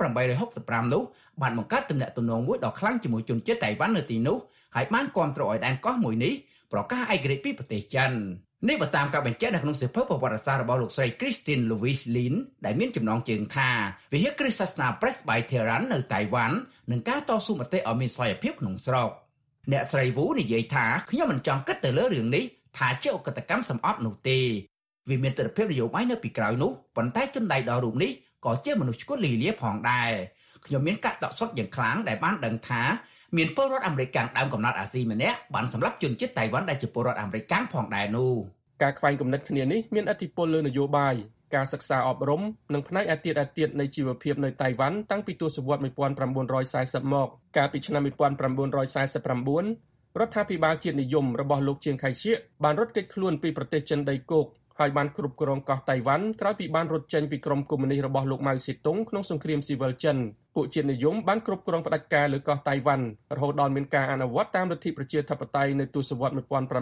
1865 នោះបានបង្កើតទំនាក់ទំនងមួយដ៏ខ្លាំងជាមួយជនជាតិតៃវ៉ាន់នៅទីនោះហើយបានគាំទ្រឲ្យដែនកោះមួយនេះប្រកាសឯករាជ្យពីប្រទេសចិននេះបើតាមការបញ្ជាក់នៅក្នុងសៀវភៅប្រវត្តិសាស្ត្ររបស់លោកស្រី Christine Louise Lin ដែលមានចំណងជើងថាវិហារគ្រិស្តសាសនា Presbyterian នៅតៃវ៉ាន់នឹងការតស៊ូមតិឲ្យមានស្វ័យភាពក្នុងស្រុកអ្នកស្រីវូនិយាយថាខ្ញុំមិនចង់គិតទៅលើរឿងនេះថាជាអកតកម្មសម្អប់នោះទេវាមានទស្សនវិជ្ជានយោបាយនៅពីក្រោយនោះប៉ុន្តែជនដៃដល់រូបនេះក៏ជាមនុស្សឈ្គត់លីលាផងដែរខ្ញុំមានកាត់តក់សុតយ៉ាងខ្លាំងដែលបានដឹងថាមានពលរដ្ឋអាមេរិកកាំងដើមកំណត់អាស៊ីម្នាក់បានសម្លាប់ជនជាតិតៃវ៉ាន់ដែលជាពលរដ្ឋអាមេរិកកាំងផងដែរនោះការខ្វែងគំនិតគ្នានេះមានឥទ្ធិពលលើនយោបាយការសិក្សាអប់រំនិងផ្នែកឯទៀតនៃជីវភាពនៅតៃវ៉ាន់តាំងពីទសវត្សរ៍ 1940 មកកាលពីឆ្នាំ 1949 រដ្ឋាភិបាលជាតិនិយមរបស់លោកជៀងខៃឈៀកបានរត់គេចខ្លួនពីប្រទេសចិនដីគោកហើយបានគ្រប់គ្រងកោះតៃវ៉ាន់ក្រោយពីបានរត់ចេញពីក្រុមកុម្មុយនីសរបស់លោកម៉ៅសេតុងក្នុងសង្គ្រាមស៊ីវិលចិនពួកជាតិនិយមបានគ្រប់គ្រងផ្ដាច់ការលើកោះតៃវ៉ាន់រហូតដល់មានការអនុវត្តតាមលទ្ធិប្រជាធិបតេយ្យនៅទសវត្សរ៍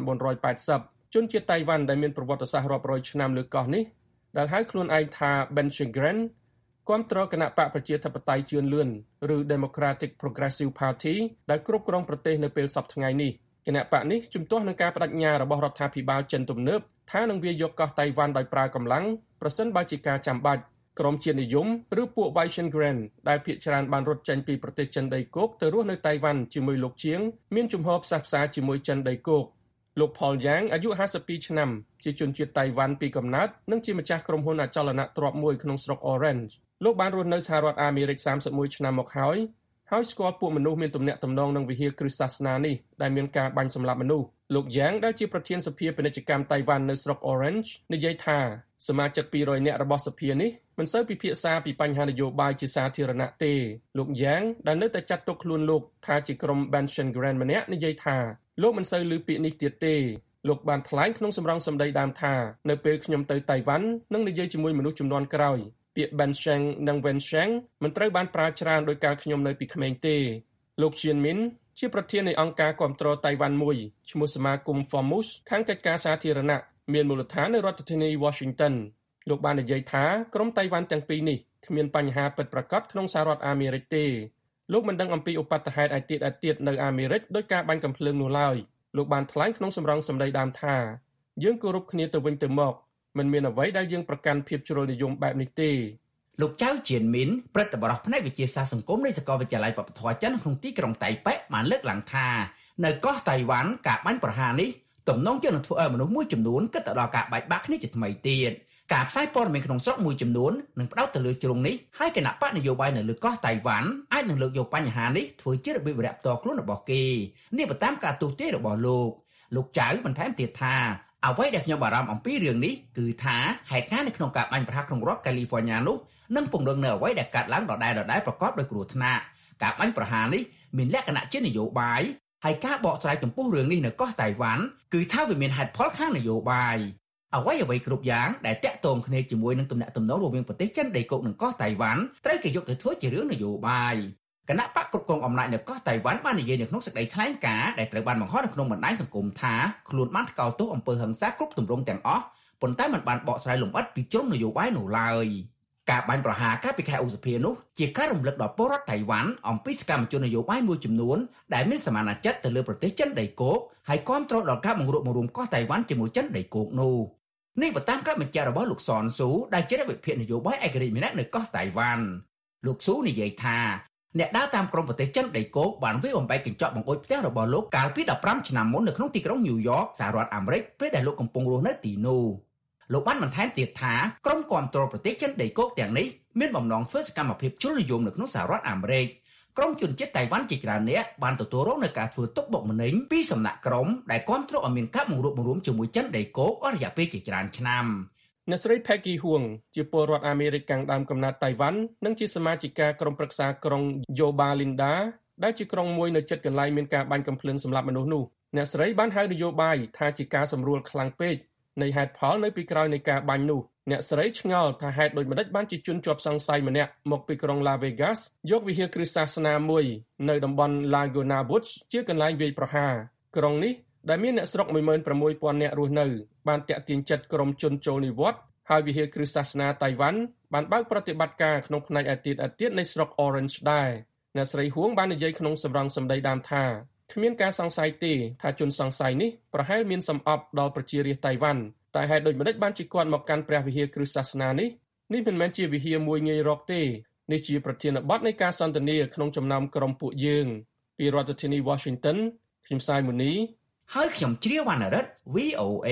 1980ជនជាតិតៃវ៉ាន់ដែលមានប្រវត្តិសាស្ត្ររាប់រយឆ្នាំលើកោះនេះដែលហៅខ្លួនឯងថា Benchengren គាំទ្រគណៈបកប្រជាធិបតេយ្យជឿនលឿនឬ Democratic Progressive Party ដែលគ្រប់គ្រងប្រទេសនៅពេលសប្តាហ៍ថ្ងៃនេះគណៈបកនេះជំទាស់នឹងការបដិញ្ញារបស់រដ្ឋាភិបាលចិនទំនើបថានឹងវាយកកោះតៃវ៉ាន់ដោយប្រើកម្លាំងប្រសិនបើជាការចាំបាច់ក្រុមជាតិនិយមឬពួក Benchengren ដែលភាគច្រើនបានរត់ចេញពីប្រទេសចិនដីគោកទៅរស់នៅតៃវ៉ាន់ជាមួយលោកជាងមានជំហរផ្សះផ្សាជាមួយចិនដីគោកលោក Paul Yang អាយុ52ឆ្នាំជាជនជាតិតៃវ៉ាន់ពីកំណើតនិងជាម្ចាស់ក្រុមហ៊ុនអចលនទ្រព្យមួយក្នុងស្រុក Orange លោកបានរស់នៅសហរដ្ឋអាមេរិក31ឆ្នាំមកហើយស្គាល់ពួកមនុស្សមានទំនាក់ទំនងនឹងវិហារគ្រិស្តសាសនានេះដែលមានការបាញ់សម្លាប់មនុស្សលោក Yang ដែលជាប្រធានសភាពាណិជ្ជកម្មតៃវ៉ាន់នៅស្រុក Orange និយាយថាសមាជិក200នាក់របស់សភានេះមិនសូវពិភាក្សាពីបញ្ហានយោបាយជាសាធារណៈទេលោក Yang ដែលនៅតែចាត់ទុកខ្លួនលោកថាជាក្រុម Benchengren ម្នាក់និយាយថាលោកមិនសូវឮពាក្យនេះទៀតទេលោកបានថ្លែងក្នុងសម្រងសម្ដីដើមថានៅពេលខ្ញុំទៅតៃវ៉ាន់នឹងនិយាយជាមួយមនុស្សជំនាន់ក្រោយពាក្យ Bencheng និង Wensheng មិនត្រូវបានប្រើច្រើនដោយកាលខ្ញុំនៅពីក្មេងទេលោក Jian Min ជាប្រធាននៃអង្គការគាំទ្រតៃវ៉ាន់មួយឈ្មោះសមាគម Formus ខាងកិច្ចការសាធារណៈមានមូលដ្ឋាននៅរដ្ឋធានី Washington លោកបាននិយាយថាក្រុមតៃវ៉ាន់ទាំងពីរនេះគ្មានបញ្ហាពិតប្រាកដក្នុងសហរដ្ឋអាមេរិកទេលោកមិនដឹងអំពីឧបទ្ទហេតុឯទៀតនៅអាមេរិកដោយការបាញ់កាំភ្លើងនោះឡើយលោកបានថ្លែងក្នុងសម្រងសម្ដីដើមថាយើងគោរពគ្នាទៅវិញទៅមកមិនមានអ្វីដែលយើងប្រកាន់ភាពជ្រុលនិយមបែបនេះទេលោកចៅជៀនមីនព្រឹទ្ធបរិះផ្នែកវិទ្យាសាស្ត្រសង្គមនៃសាកលវិទ្យាល័យវប្បធម៌ចិនក្នុងទីក្រុងតៃប៉េបានលើកឡើងថានៅកោះតៃវ៉ាន់ការបាញ់ប្រហារនេះទំនងជានឹងធ្វើឲ្យមនុស្សមួយចំនួនគិតទៅដល់ការបែកបាក់គ្នាជាថ្មីទៀតការផ្សាយព័ត៌មានក្នុងស្រុកមួយចំនួននឹងផ្ដោតទៅលើជ្រុងនេះហើយគណៈបកនយោបាយនៅលើកោះតៃវ៉ាន់អាចនឹងលើកយកបញ្ហានេះធ្វើជារបៀបវរៈផ្ទាល់ខ្លួនរបស់គេនេះបើតាមការទស្សន៍ទាយរបស់លោកចៅបន្ថែមទៀតថាអ្វីដែលខ្ញុំបារម្ភអំពីរឿងនេះគឺថាហេតុការណ៍នៅក្នុងការបាញ់ប្រហារក្នុងរដ្ឋកាលីហ្វ័រញ៉ានោះនឹងពង្រឹងនៅអ្វីដែលកើតឡើងដដែលប្រកបដោយគ្រោះថ្នាក់ការបាញ់ប្រហារនេះមានលក្ខណៈជានយោបាយហើយការបកស្រាយចំពោះរឿងនេះនៅកោះតៃវ៉ាន់គឺថាវាមានហេតុផលខាងនយោបាយអ្វីគ្រប់យ៉ាងដែលតាក់ទងគ្នាជាមួយនឹងទំនាក់ទំនងរវាងប្រទេសចិនដីគោកនិងកោះតៃវ៉ាន់ត្រូវគេយកទៅធ្វើជារឿងនយោបាយគណៈបកគ្រប់គ្រងអំណាចនៅកោះតៃវ៉ាន់បាននិយាយនៅក្នុងសេចក្តីថ្លែងការណ៍ដែលត្រូវបានបង្ហោះនៅក្នុងបណ្ដាញសង្គមថាខ្លួនបានថ្កោលទោសអំពើហិង្សាគ្រប់ទម្រង់ទាំងអស់ប៉ុន្តែមិនបានបកស្រាយលម្អិតពីជ្រុងនយោបាយនោះឡើយការបាញ់ប្រហារកាលពីខែឧសភានោះជាការរំលឹកដល់ពលរដ្ឋតៃវ៉ាន់អំពីសកម្មជននយោបាយមួយចំនួនដែលមានសមានចិត្តទៅលើប្រទេសចិនដីគោកហើយគាំទ្រដល់ការបង្រួបបង្រួមកោះតៃវ៉ាន់ជាមួយចិនដីគោកនោះនេះបើតាមការបញ្ជាក់របស់លោកសនស៊ូដែលជាវិភាគនយោបាយឯករាជ្យម្នាក់នៅកោះតៃវ៉ាន់លោកស៊ូនិយាយថាអ្នកដើរតាមក្រុមប្រទេសចិនដីគោកបានវាយបំបែកកញ្ចក់បង្អួចផ្ទះរបស់លោកកាលពី15ឆ្នាំមុននៅក្នុងទីក្រុងញូវយ៉កសហរដ្ឋអាមេរិកពេលដែលលោកកំពុងរស់នៅទីនោះលោកបានបន្ថែមទៀតថាក្រុមគាំទ្រប្រទេសចិនដីគោកទាំងនេះមានបំណងធ្វើសកម្មភាពជ្រុលនិយមនៅក្នុងសហរដ្ឋអាមេរិកក្រុមជនជាតិតៃវ៉ាន់ជាច្រើននាក់បានទទួលរងនឹងការធ្វើទុកបុកម្នេញពីសំណាក់ក្រុមដែលគាំទ្រឲ្យមានការបង្រួបបង្រួមជាមួយចិនដីគោកអស់រយៈពេលជាច្រើនឆ្នាំអ្នកស្រី Peggy Huang ជាពលរដ្ឋអាមេរិកកាំងដើមកំណើតតៃវ៉ាន់និងជាសមាជិកាក្រុមប្រឹក្សាក្រុង Yoba Linda ដែលជាក្រុងមួយនៅជិតកន្លែងមានការបាញ់កាំភ្លើងសម្លាប់មនុស្សនោះអ្នកស្រីបានហៅនយោបាយថាជាការសម្រួលខ្លាំងពេកនៃហេតុផលនៅពីក្រោយនៃការបាញ់នោះអ្នកស្រីឆ្ងល់ថាហេតុដូចម្តេចបានជាជនជាប់សង្ស័យម្នាក់មកពីក្រុង Las Vegas យកវិហារគ្រិស្តសាសនាមួយនៅតំបន់ Laguna Woods ជាកន្លែងវាយប្រហារក្រុងនេះដែលមានអ្នកស្រុក 16,000 នាក់រស់នៅបានតាក់ទាញចិត្តក្រុមជនចូលនិវត្តន៍ហើយវិហារគ្រិស្តសាសនាតៃវ៉ាន់បានបើកប្រតិបត្តិការក្នុងផ្នែកឯទៀតនៃស្រុក Orange ដែរអ្នកស្រីហួងបាននិយាយក្នុងសម្រងសម្ដីដើមថាគ្មានការសង្ស័យទេថាជនសង្ស័យនេះប្រហែលមានសម្អប់ដល់ប្រជារាស្ត្រតៃវ៉ាន់តែហេតុដូចម្តេចបានជាគាត់មកកាន់ព្រះវិហារគ្រិស្តសាសនានេះមិនមែនជាវិហារមួយងាយរកទេនេះជាប្រធានបទនៃការសន្ទនាក្នុងចំណោមក្រុមពួកយើងពីរដ្ឋធានី Washington ខ្ញុំសាយមូនីហើយខ្ញុំជ្រាវវណ្ណរិទ្ធ VOA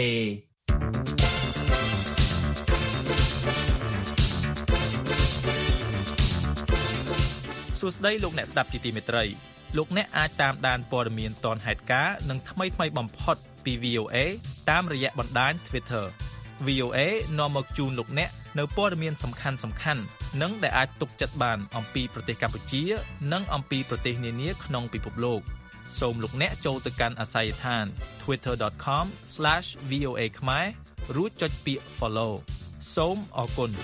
សួស្តីលោកអ្នកស្ដាប់ជាទីមេត្រីលោកអ្នកអាចតាមដានព័ត៌មានទាន់ហេតុការណ៍និងថ្មីបំផុតពី VOA តាមរយៈបណ្ដាញ Twitter VOA នាំមកជូនលោកអ្នកនៅព័ត៌មានសំខាន់និងដែលអាចទុកចិត្តបានអំពីប្រទេសកម្ពុជានិងអំពីប្រទេសនានាក្នុងពិភពលោកសូមលោកអ្នកចូលទៅកាន់អាស័យដ្ឋាន twitter.com/voa ខ្មែររួចចុចពាក្យ Follow សូមអរគុណ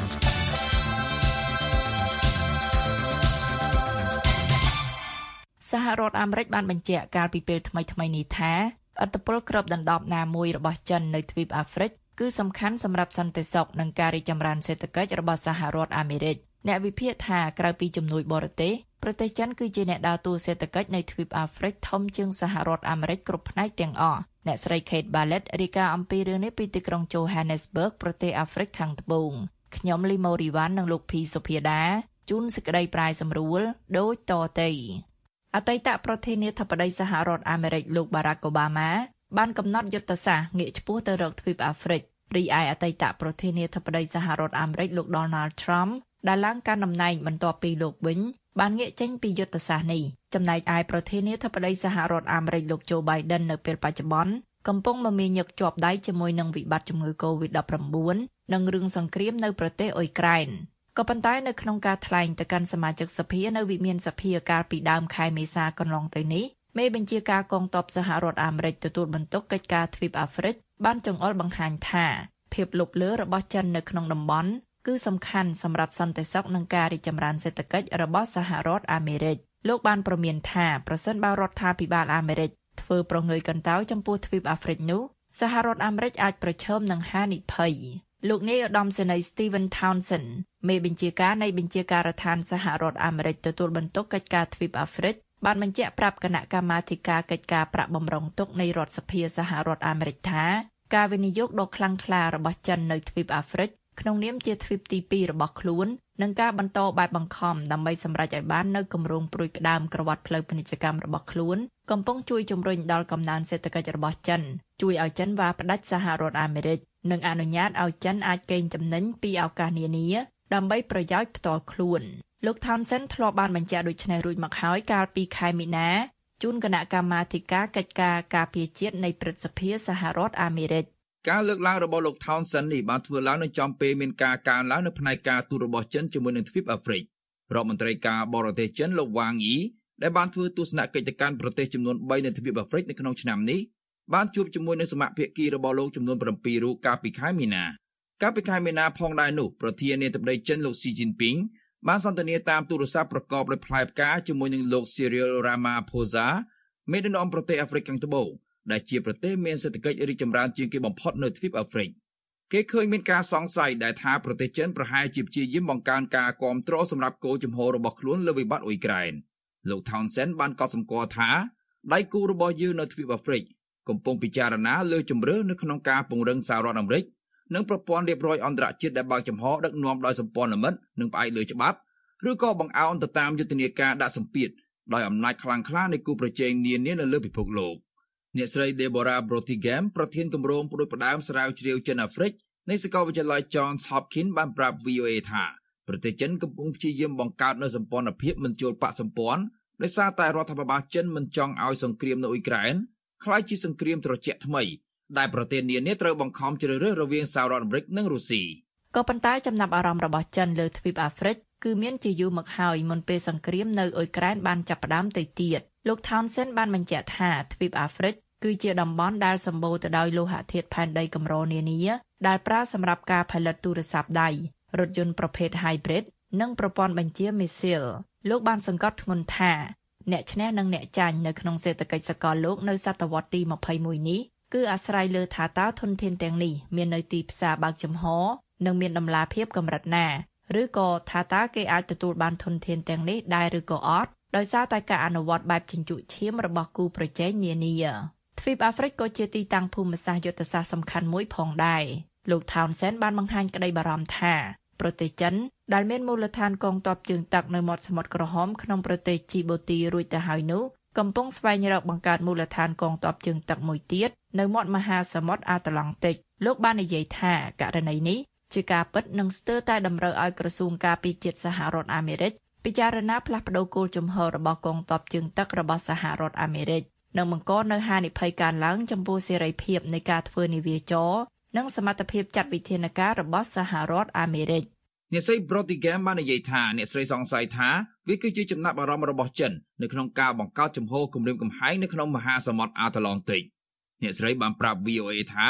សហរដ្ឋអាមេរិកបានបញ្ជាក់កាលពីពេលថ្មីៗនេះថាឥទ្ធិពលគ្របដណ្ដប់ណាមួយរបស់ចិននៅទ្វីបអាហ្វ្រិកគឺសំខាន់សម្រាប់សន្តិសុខនិងការរីកចម្រើនសេដ្ឋកិច្ចរបស់សហរដ្ឋអាមេរិកអ្នកវិភាគថាក្រៅពីជំនួយបរទេសប្រទេសចិនគឺជាអ្នកដើរតួសេដ្ឋកិច្ចនៃទ្វីបអាហ្វ្រិកធំជាងសហរដ្ឋអាមេរិកគ្រប់ផ្នែកទាំងអស់អ្នកស្រី Kate Bartlett រាយការណ៍អំពីរឿងនេះពីទីក្រុង Johannesburg ប្រទេសអាហ្វ្រិកខាងត្បូងខ្ញុំលីម៉ូរីវ៉ាន់និងលោកភីសុភាដាជូនសេចក្តីប្រាយសម្រួលដូចតទៅអតីតប្រធានាធិបតីសហរដ្ឋអាមេរិកលោក Barack Obama បានកំណត់យុទ្ធសាស្ត្រងាកឆ្ពោះទៅរកទ្វីបអាហ្វ្រិករីឯអតីតប្រធានាធិបតីសហរដ្ឋអាមេរិកលោក Donald Trump ដែលឡើងកាន់តំណែងបន្ទាប់ពីលោកវិញបានងាកចេញពីយុទ្ធសាស្ត្រនេះចំណែកឯប្រធានាធិបតីសហរដ្ឋអាមេរិកលោក Joe Biden នៅពេលបច្ចុប្បន្នកំពុងមមាញឹកជាប់ដៃជាមួយនឹងវិបត្តិជំងឺ COVID-19 និងរឿងសង្គ្រាមនៅប្រទេសអ៊ុយក្រែនក៏ប៉ុន្តែនៅក្នុងការថ្លែងទៅកាន់សមាជិកសភានៅវិមានសភាកាលពីដើមខែមេសាកន្លងទៅនេះមេបញ្ជាការកងទ័ពសហរដ្ឋអាមេរិកទទួលបន្ទុកកិច្ចការទ្វីបអាហ្វ្រិកបានចង្អុលបង្ហាញថាភាពលុបលើរបស់ចិននៅក្នុងតំបន់គឺសំខាន់សម្រាប់សន្តិសុខនិងការរីកចម្រើនសេដ្ឋកិច្ចរបស់សហរដ្ឋអាមេរិកលោកបានប្រមានថាប្រសិនបើរដ្ឋាភិបាលអាមេរិកធ្វើប្រងើយកន្តើយចំពោះទ្វីបអាហ្វ្រិកនោះសហរដ្ឋអាមេរិកអាចប្រឈមនឹងហានិភ័យលោកនាយឧត្តមសេនីយ៍ Stephen Townsend មេបញ្ជាការនៃបញ្ជាការដ្ឋានសហរដ្ឋអាមេរិកទទួលបន្ទុកកិច្ចការទ្វីបអាហ្វ្រិកបានបញ្ជាក់ប្រាប់គណៈកម្មាធិការកិច្ចការប្រាក់បម្រុងទុកនៃរដ្ឋសភាសហរដ្ឋអាមេរិកថាការវិនិយោគដ៏ខ្លាំងក្លារបស់ចិននៅទ្វីបអាហ្វ្រិកក្នុងនាមជាទ្វីបទី2របស់ខ្លួននិងការបន្តបែបបង្ខំដើម្បីសម្រេចឲ្យបាននូវគម្រោងព្រួយក្តាមក្រវ៉ាត់ផ្លូវពាណិជ្ជកម្មរបស់ខ្លួនកំពុងជួយជំរុញដល់កំណើនសេដ្ឋកិច្ចរបស់ចិនជួយឲ្យចិនវាផ្ដាច់សហរដ្ឋអាមេរិកនិងអនុញ្ញាតឲ្យចិនអាចកេងចំណេញពីឱកាសនានាដើម្បីប្រយោជន៍ផ្ទាល់ខ្លួនលោក Townsend ធ្លាប់បានបញ្ជាក់ដូចនេះរួចមកហើយកាលពីខែមីនាជូនគណៈកម្មាធិការកិច្ចការការពារជាតិនៃព្រឹទ្ធសភាសហរដ្ឋអាមេរិកការលើកឡើងរបស់លោក Townsend នេះបានធ្វើឡើងនៅចំពេលមានការកើនឡើងនៅផ្នែកការទូតរបស់ចិនជាមួយនឹងទ្វីបអាហ្វ្រិករដ្ឋមន្ត្រីការបរទេសចិនលោកវ៉ាងយីដែលបានធ្វើទស្សនកិច្ចទៅកាន់ប្រទេសចំនួន3នៅទ្វីបអាហ្វ្រិកនៅក្នុងឆ្នាំនេះបានជួបជាមួយនឹងសមាភាគីរបស់លោកចំនួន7រូបកាលពីខែមីនាផងដែរនោះប្រធានាធិបតីចិនលោកស៊ីជីនពីងបានសន្ទនាតាមទូរស័ព្ទប្រកបដោយផ្លែផ្កាជាមួយនឹងលោក Cyril Ramaphosa មេដឹកនាំប្រទេសអាហ្វ្រិកខាងត្បូងដែលជាប្រទេសមានសេដ្ឋកិច្ចរីកចម្រើនជាងគេបំផុតនៅទ្វីបអាហ្វ្រិកគេឃើញមានការសង្ស័យដែលថាប្រទេសចិនប្រហែលជាព្យាយាមបង្កើនការគាំទ្រសម្រាប់គោលជំហររបស់ខ្លួនលើវិបត្តិអ៊ុយក្រែនលោក Townsend បានកត់សម្គាល់ថាដៃគូរបស់យើងនៅទ្វីបអាហ្វ្រិកកំពុងពិចារណាលើជម្រើសនៅក្នុងការពង្រឹងសហរដ្ឋអាមេរិកនិងប្រព័ន្ធរៀបរយអន្តរជាតិដែលបើកចំហដឹកនាំដោយសម្ព័ន្ធមិត្តនិងផ្អែកលើច្បាប់ឬក៏បង្អោនទៅតាមយុទ្ធនាការដាក់សម្ពាធដោយអំណាចខ្លាំងក្លានៃគូប្រជែងនានានៅលើពិភពលោកអ្នកស្រី Deborah Brotigam ប្រធានគម្រោងផ្ដួចផ្ដើមស្រាវជ្រាវចិនអាហ្វ្រិកនៃសាកលវិទ្យាល័យ Johns Hopkins បានប្រាប់ VOA ថាប្រទេសចិនកំពុងព្យាយាមបង្កើតនូវសម្ព័ន្ធភាពមិនចូលបកសម្ព័ន្ធដោយសារតែរដ្ឋាភិបាលចិនមិនចង់ឲ្យសង្គ្រាមនៅអ៊ុយក្រែនក្លាយជាសង្គ្រាមត្រជាក់ថ្មីដែលប្រទេសនានាត្រូវបង្ខំជ្រើសរើសរវាងសហរដ្ឋអាមេរិកនិងរុស្ស៊ីក៏ប៉ុន្តែចំណាប់អារម្មណ៍របស់ចិនលើទ្វីបអាហ្វ្រិកគឺមានជាយូរមកហើយមុនពេលសង្គ្រាមនៅអ៊ុយក្រែនបានចាប់ផ្ដើមទៅទៀតលោក Townsend បានបញ្ជាក់ថាទ្វីបអាហ្វ្រិកគឺជាតំបន់ដែលសម្បូរទៅដោយលោហៈធាតុផែនដីកម្រនានាដែលប្រើសម្រាប់ការផលិតទូរស័ព្ទដៃរថយន្តប្រភេទ Hybrid និងប្រព័ន្ធបញ្ជាមីស៊ីលលោកបានសង្កត់ធ្ងន់ថាអ្នកឈ្នះនិងអ្នកចាញ់នៅក្នុងសេដ្ឋកិច្ចសកលលោកនៅសតវត្សទី21នេះគឺអាស្រ័យលើថាតើធនធានទាំងនេះមាននៅទីផ្សារបើកចំហនិងមានតម្លាភាពកម្រិតណាឬក៏ថាតើគេអាចទទួលបានធនធានទាំងនេះដែរឬក៏អត់ដោយសារតែការអនុវត្តបែបជញ្ជក់ឈាមរបស់គូប្រជែងនានាទ្វីបអាហ្វ្រិកក៏ជាទីតាំងភូមិសាស្ត្រយុទ្ធសាស្ត្រសំខាន់មួយផងដែរលោក Townsend បានបង្ហាញក្តីបារម្ភថាប្រទេសចិនដែលមានមូលដ្ឋានកងទ័ពជើងទឹកនៅមាត់សមុទ្រក្រហមក្នុងប្រទេសជីបូទីរួចទៅហើយនោះកំពុងស្វែងរកបង្កើតមូលដ្ឋានកងទ័ពជើងទឹកមួយទៀតនៅមាត់មហាសមុទ្រអាត្លង់តិកលោកបាននិយាយថាករណីនេះជាការពិតនិងស្ទើរតែតម្រូវឲ្យក្រសួងការពារជាតិសហរដ្ឋអាមេរិកពិចារណាផ្លាស់ប្តូរគោលជំហររបស់កងទ័ពជើងទឹករបស់សហរដ្ឋអាមេរិកនិងបង្កនូវហានិភ័យកើនឡើងចំពោះសេរីភាពនៃការធ្វើនាវាចរនិងសមត្ថភាពចាត់វិធានការរបស់សហរដ្ឋអាមេរិកអ្នកស្រី Brotigam បាននិយាយថាអ្នកស្រីសង្ស័យថាវាគឺជាចំណាប់អារម្មណ៍របស់ចិននៅក្នុងការបង្កើតជំហរគម្រាមកំហែងនៅក្នុងមហាសមុទ្រអាត្លង់តិកអ្នកស្រីបានប្រាប់ VOA ថា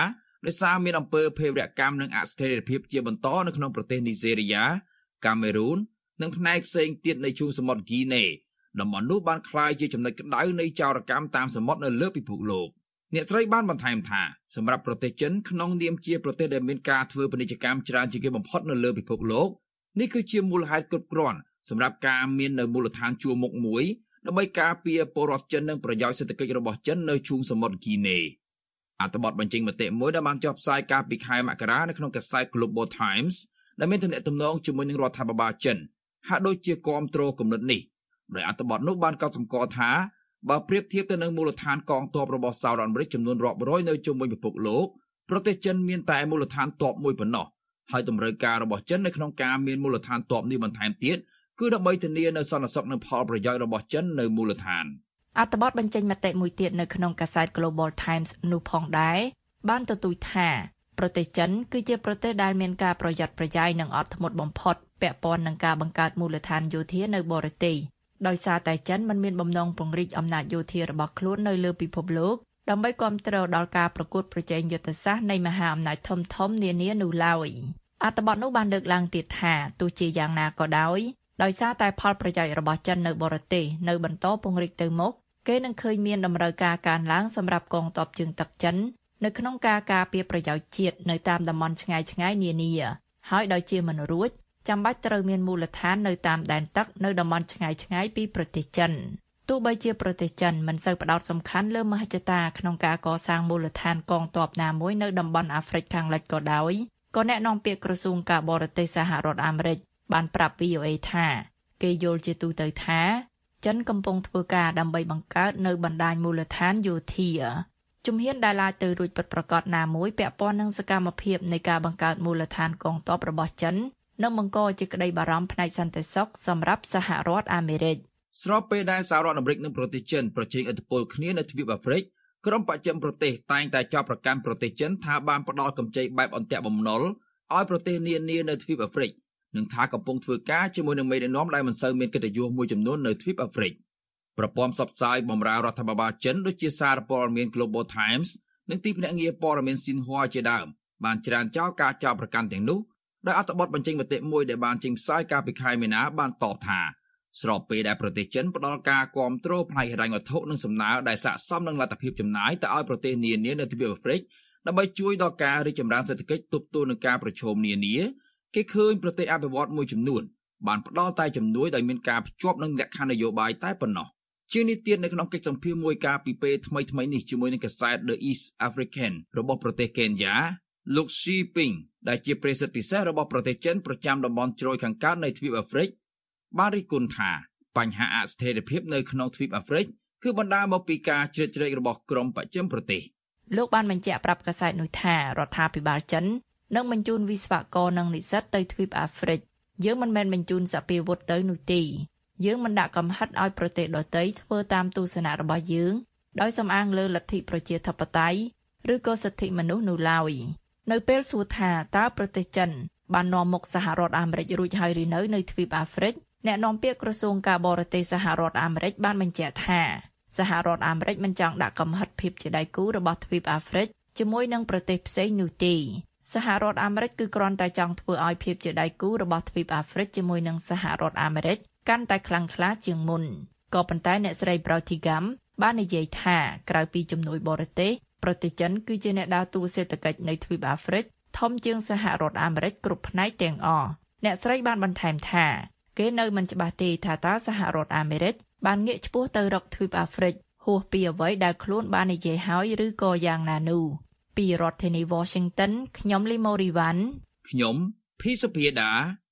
ដោយសារមានអំពើភេរវកម្មនិងអស្ថិរភាពជាបន្តនៅក្នុងប្រទេសនីហ្សេរីយ៉ា កាមេរូននិងផ្នែកផ្សេងទៀតនៃឈូងសមុទ្រហ្គីណេតំបន់នោះបានក្លាយជាចំណុចក្តៅនៃចោរកម្មតាមសមុទ្រនៅលើពិភពលោកអ្នកស្រីបានបន្ថែមថាសម្រាប់ប្រទេសចិនក្នុងនាមជាប្រទេសដែលមានការធ្វើពាណិជ្ជកម្មច្រើនជាងគេបំផុតនៅលើពិភពលោកនេះគឺជាមូលហេតុគ្រប់គ្រាន់សម្រាប់ការមាននៅមូលដ្ឋានជួរមុខមួយដើម្បីការពារពលរដ្ឋចិននិងប្រយោជន៍សេដ្ឋកិច្ចរបស់ចិននៅឈូងសមុទ្រហ្គីណេអត្ថបទបញ្ចេញមតិមួយដែលបានចុះផ្សាយកាលពីខែមករានៅក្នុងកាសែត Global Times ដែលមានទំនាក់ទំនងជាមួយនឹងរដ្ឋាភិបាលចិនហាក់ដូចជាគាំទ្រគំនិតនេះដោយអត្ថបទនោះបានកត់សម្គាល់ថាបើប្រៀបធៀបទៅនឹងមូលដ្ឋានកងទ័ពរបស់សហរដ្ឋអាមេរិកចំនួនរាប់រយនៅជុំវិញពិភពលោកប្រទេសចិនមានតែមូលដ្ឋានទ័ពមួយប៉ុណ្ណោះហើយតម្រូវការរបស់ចិននៅក្នុងការមានមូលដ្ឋានទ័ពនេះបន្ថែមទៀតគឺដើម្បីធានានៅសន្តិសុខនិងផលប្រយោជន៍របស់ចិននៅមូលដ្ឋានអត្ថបទបញ្ចេញមតិមួយទៀតនៅក្នុងកាសែត Global Times នោះផងដែរបានទទូចថាប្រទេសចិនគឺជាប្រទេសដែលមានការប្រយ័ត្នប្រយែងនិងអត់ធ្មត់បំផុតពាក់ព័ន្ធនឹងការបង្កើតមូលដ្ឋានយោធានៅបរទេសដោយសារតែចិនមិនមានបំណងពង្រីកអំណាចយោធារបស់ខ្លួននៅលើពិភពលោកដើម្បីគាំទ្រដល់ការប្រកួតប្រជែងយុទ្ធសាស្ត្រនៃមហាអំណាចធំៗនានានោះឡើយអត្ថបទនោះបានលើកឡើងទៀតថាទោះជាយ៉ាងណាក៏ដោយសារតែផលប្រយោជន៍របស់ចិននៅបរទេសនៅបន្តពង្រីកទៅមុខគេនឹងឃើញមានតម្រូវការកើនឡើងសម្រាប់កងទ័ពជើងទឹកចិននៅក្នុងការការពារប្រយោជន៍ជាតិនៅតាមតំបន់ឆ្ងាយៗនានាហើយដោយជាមិនរួចចាំបាច់ត្រូវមានមូលដ្ឋាននៅតាមដែនទឹកនៅតំបន់ឆ្ងាយៗពីប្រទេសចិនទោះបីជាប្រទេសចិនមិនសូវផ្ដោតសំខាន់លើមហិច្ឆតាក្នុងការកសាងមូលដ្ឋានកងទ័ពណាមួយនៅតំបន់អាហ្វ្រិកខាងលិចក៏ដោយក៏អ្នកនាំពាក្យក្រសួងការបរទេសសហរដ្ឋអាមេរិកបានប្រាប់ VOA ថាគេយល់ជាទូទៅថាចិនកំពុងធ្វើការដើម្បីបង្កើតនៅបណ្ដាញមូលដ្ឋានយោធាជំហានដែលឡាយទៅរួចពិតប្រាកដណាមួយពាក់ព័ន្ធនឹងសកម្មភាពនៃការបង្កើតមូលដ្ឋានកងទ័ពរបស់ចិននឹងបង្កជាក្តីបារម្ភផ្នែកសន្តិសុខសម្រាប់សហរដ្ឋអាមេរិកស្របពេលដែលសហរដ្ឋអាមេរិកនិងប្រទេសចិនប្រជែងឥទ្ធិពលគ្នានៅទ្វីបអាហ្វ្រិកក្រុមបច្ចឹមប្រទេសតែងតែចោទប្រកាន់ប្រទេសចិនថាបានផ្ដល់កម្ចីបែបអន្ទាក់បំណុលឲ្យប្រទេសនានានៅទ្វីបអាហ្វ្រិកនិងថាកំពុងធ្វើការជាមួយនឹងមេដឹកនាំដែលមិនសូវមានកិត្តិយសមួយចំនួននៅទ្វីបអាហ្វ្រិកប្រព័ន្ធផ្សព្វផ្សាយបម្រើរដ្ឋាភិបាលចិនដូចជាសារព័ត៌មាន Global Times និងទីភ្នាក់ងារព័ត៌មាន Xinhua ជាដើមបានច្រានចោលការចោទប្រកាន់ទាំងនោះដោយអត្ថបទបញ្ចេញមតិមួយដែលបានចេញផ្សាយកាលពីខែមីនាបានតបថាស្របពេលដែលប្រទេសចិនផ្ដល់ការគាំទ្រផ្នែកហិរញ្ញវត្ថុនិងសំណើដែលស័ក្តិសមនឹងលទ្ធភាពចំណាយទៅឲ្យប្រទេសនានានៅទ្វីបអាហ្វ្រិកដើម្បីជួយដល់ការរីកចម្រើនសេដ្ឋកិច្ចទប់ទល់នឹងការប្រឈមនានាគេឃើញប្រទេសអភិវឌ្ឍន៍មួយចំនួនបានផ្ដល់តែជំនួយដោយមានការភ្ជាប់នឹងលក្ខខណ្ឌនយោបាយតែប៉ុណ្ណោះជានេះទៀតនៅក្នុងកិច្ចសម្ភាសន៍មួយកាលពីពេលថ្មីៗនេះជាមួយនឹងកាសែត The East African របស់ប្រទេសកេនយ៉ាលោក Xi Jinping ដែលជាប្រធានពិសេសរបស់ប្រទេសចិនប្រចាំតំបន់ជ្រោយខាងកើតនៃទ្វីបអាហ្វ្រិកបានរិះគន់ថាបញ្ហាអស្ថិរភាពនៅក្នុងទ្វីបអាហ្វ្រិកគឺបណ្ដាលមកពីការជ្រៀតជ្រែករបស់ក្រុមបច្ចឹមប្រទេសលោកបានបញ្ជាក់ប្រាប់កាសែតនោះថារដ្ឋាភិបាលចិននឹងបញ្ជូនវិស្វករនិងនិស្សិតទៅទ្វីបអាហ្វ្រិកយើងមិនមែនបញ្ជូនសព្វាវុធទៅនោះទេយើងមិនដាក់កំហិតឲ្យប្រទេសដទៃធ្វើតាមទស្សនៈរបស់យើងដោយសំអាងលើលទ្ធិប្រជាធិបតេយ្យឬក៏សិទ្ធិមនុស្សនោះឡើយនៅពេលសួរថាតើប្រទេសចិនបាននាំមុខសហរដ្ឋអាមេរិករួចហើយឬនៅទ្វីបអាហ្វ្រិកអ្នកនាំពាក្យក្រសួងការបរទេសសហរដ្ឋអាមេរិកបានបញ្ជាក់ថាសហរដ្ឋអាមេរិកមិនចង់ដាក់កំហិតភាពជាដៃគូរបស់ទ្វីបអាហ្វ្រិកជាមួយនឹងប្រទេសផ្សេងនោះទេសហរដ្ឋអាមេរិកគឺគ្រាន់តែចង់ធ្វើឲ្យភាពជាដៃគូរបស់ទ្វីបអាហ្វ្រិកជាមួយនឹងសហរដ្ឋអាមេរិកកាន់តែខ្លាំងក្លាជាងមុនក៏ប៉ុន្តែអ្នកស្រី Brautigam បាននិយាយថាក្រៅពីជំនួយបរទេសប្រទេសចិនគឺជាអ្នកដើរតួសេដ្ឋកិច្ចនៅទ្វីបអាហ្វ្រិកធំជាងសហរដ្ឋអាមេរិកគ្រប់ផ្នែកទាំងអស់អ្នកស្រីបានបន្ថែមថាគេនៅមិនច្បាស់ទេថាតើសហរដ្ឋអាមេរិកបានងាកឆ្ពោះទៅរកទ្វីបអាហ្វ្រិកហួសពីអ្វីដែលខ្លួនបាននិយាយហើយឬក៏យ៉ាងណានោះពីរដ្ឋធានី Washington ខ្ញុំលីម៉ូរីវ៉ាន់ខ្ញុំភីសុភាដា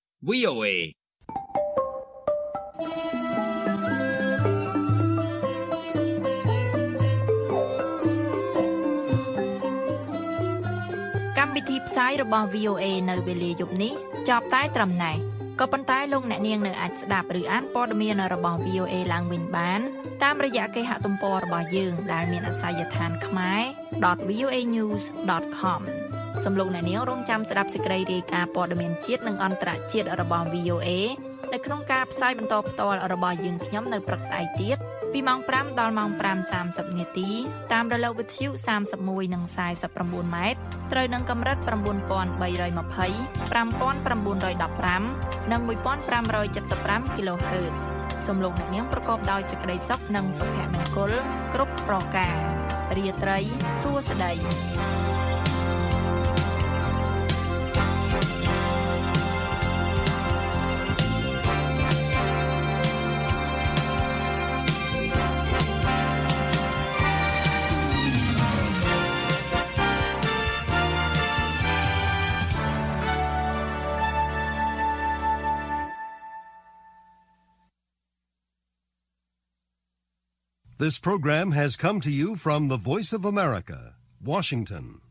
VOA កម្មវិធីផ្សាយរបស់ VOA នៅវេលាយប់នេះចប់តែត្រឹមណេះក៏ប៉ុន្តែលោកអ្នកនាងនៅអាចស្ដាប់ឬអានព័ត៌មានរបស់ VOA ឡើងវិញបានតាមរយៈគេហទំព័ររបស់យើងដែលមានអាសយដ្ឋានខ្មែរ.voanews.com សូមលោកអ្នកនាងរងចាំស្ដាប់សេចក្តីរាយការណ៍ព័ត៌មានជាតិនិងអន្តរជាតិរបស់ VOA នៅក្នុងការផ្សាយបន្តផ្ទាល់របស់យើងខ្ញុំនៅព្រឹកស្អែកទៀតពីម៉ោង5ដល់ម៉ោង5:30នាទីតាមរលកវិទ្យុ31និង49ម៉ែត្រត្រូវនឹងកម្រិត9320 5915 និង 1575 kHz សំឡេងអ្នកនាងប្រកបដោយសេចក្តីសុខនិងសុភមង្គលគ្រប់ប្រការរាត្រីសួស្តី This program has come to you from the Voice of America, Washington.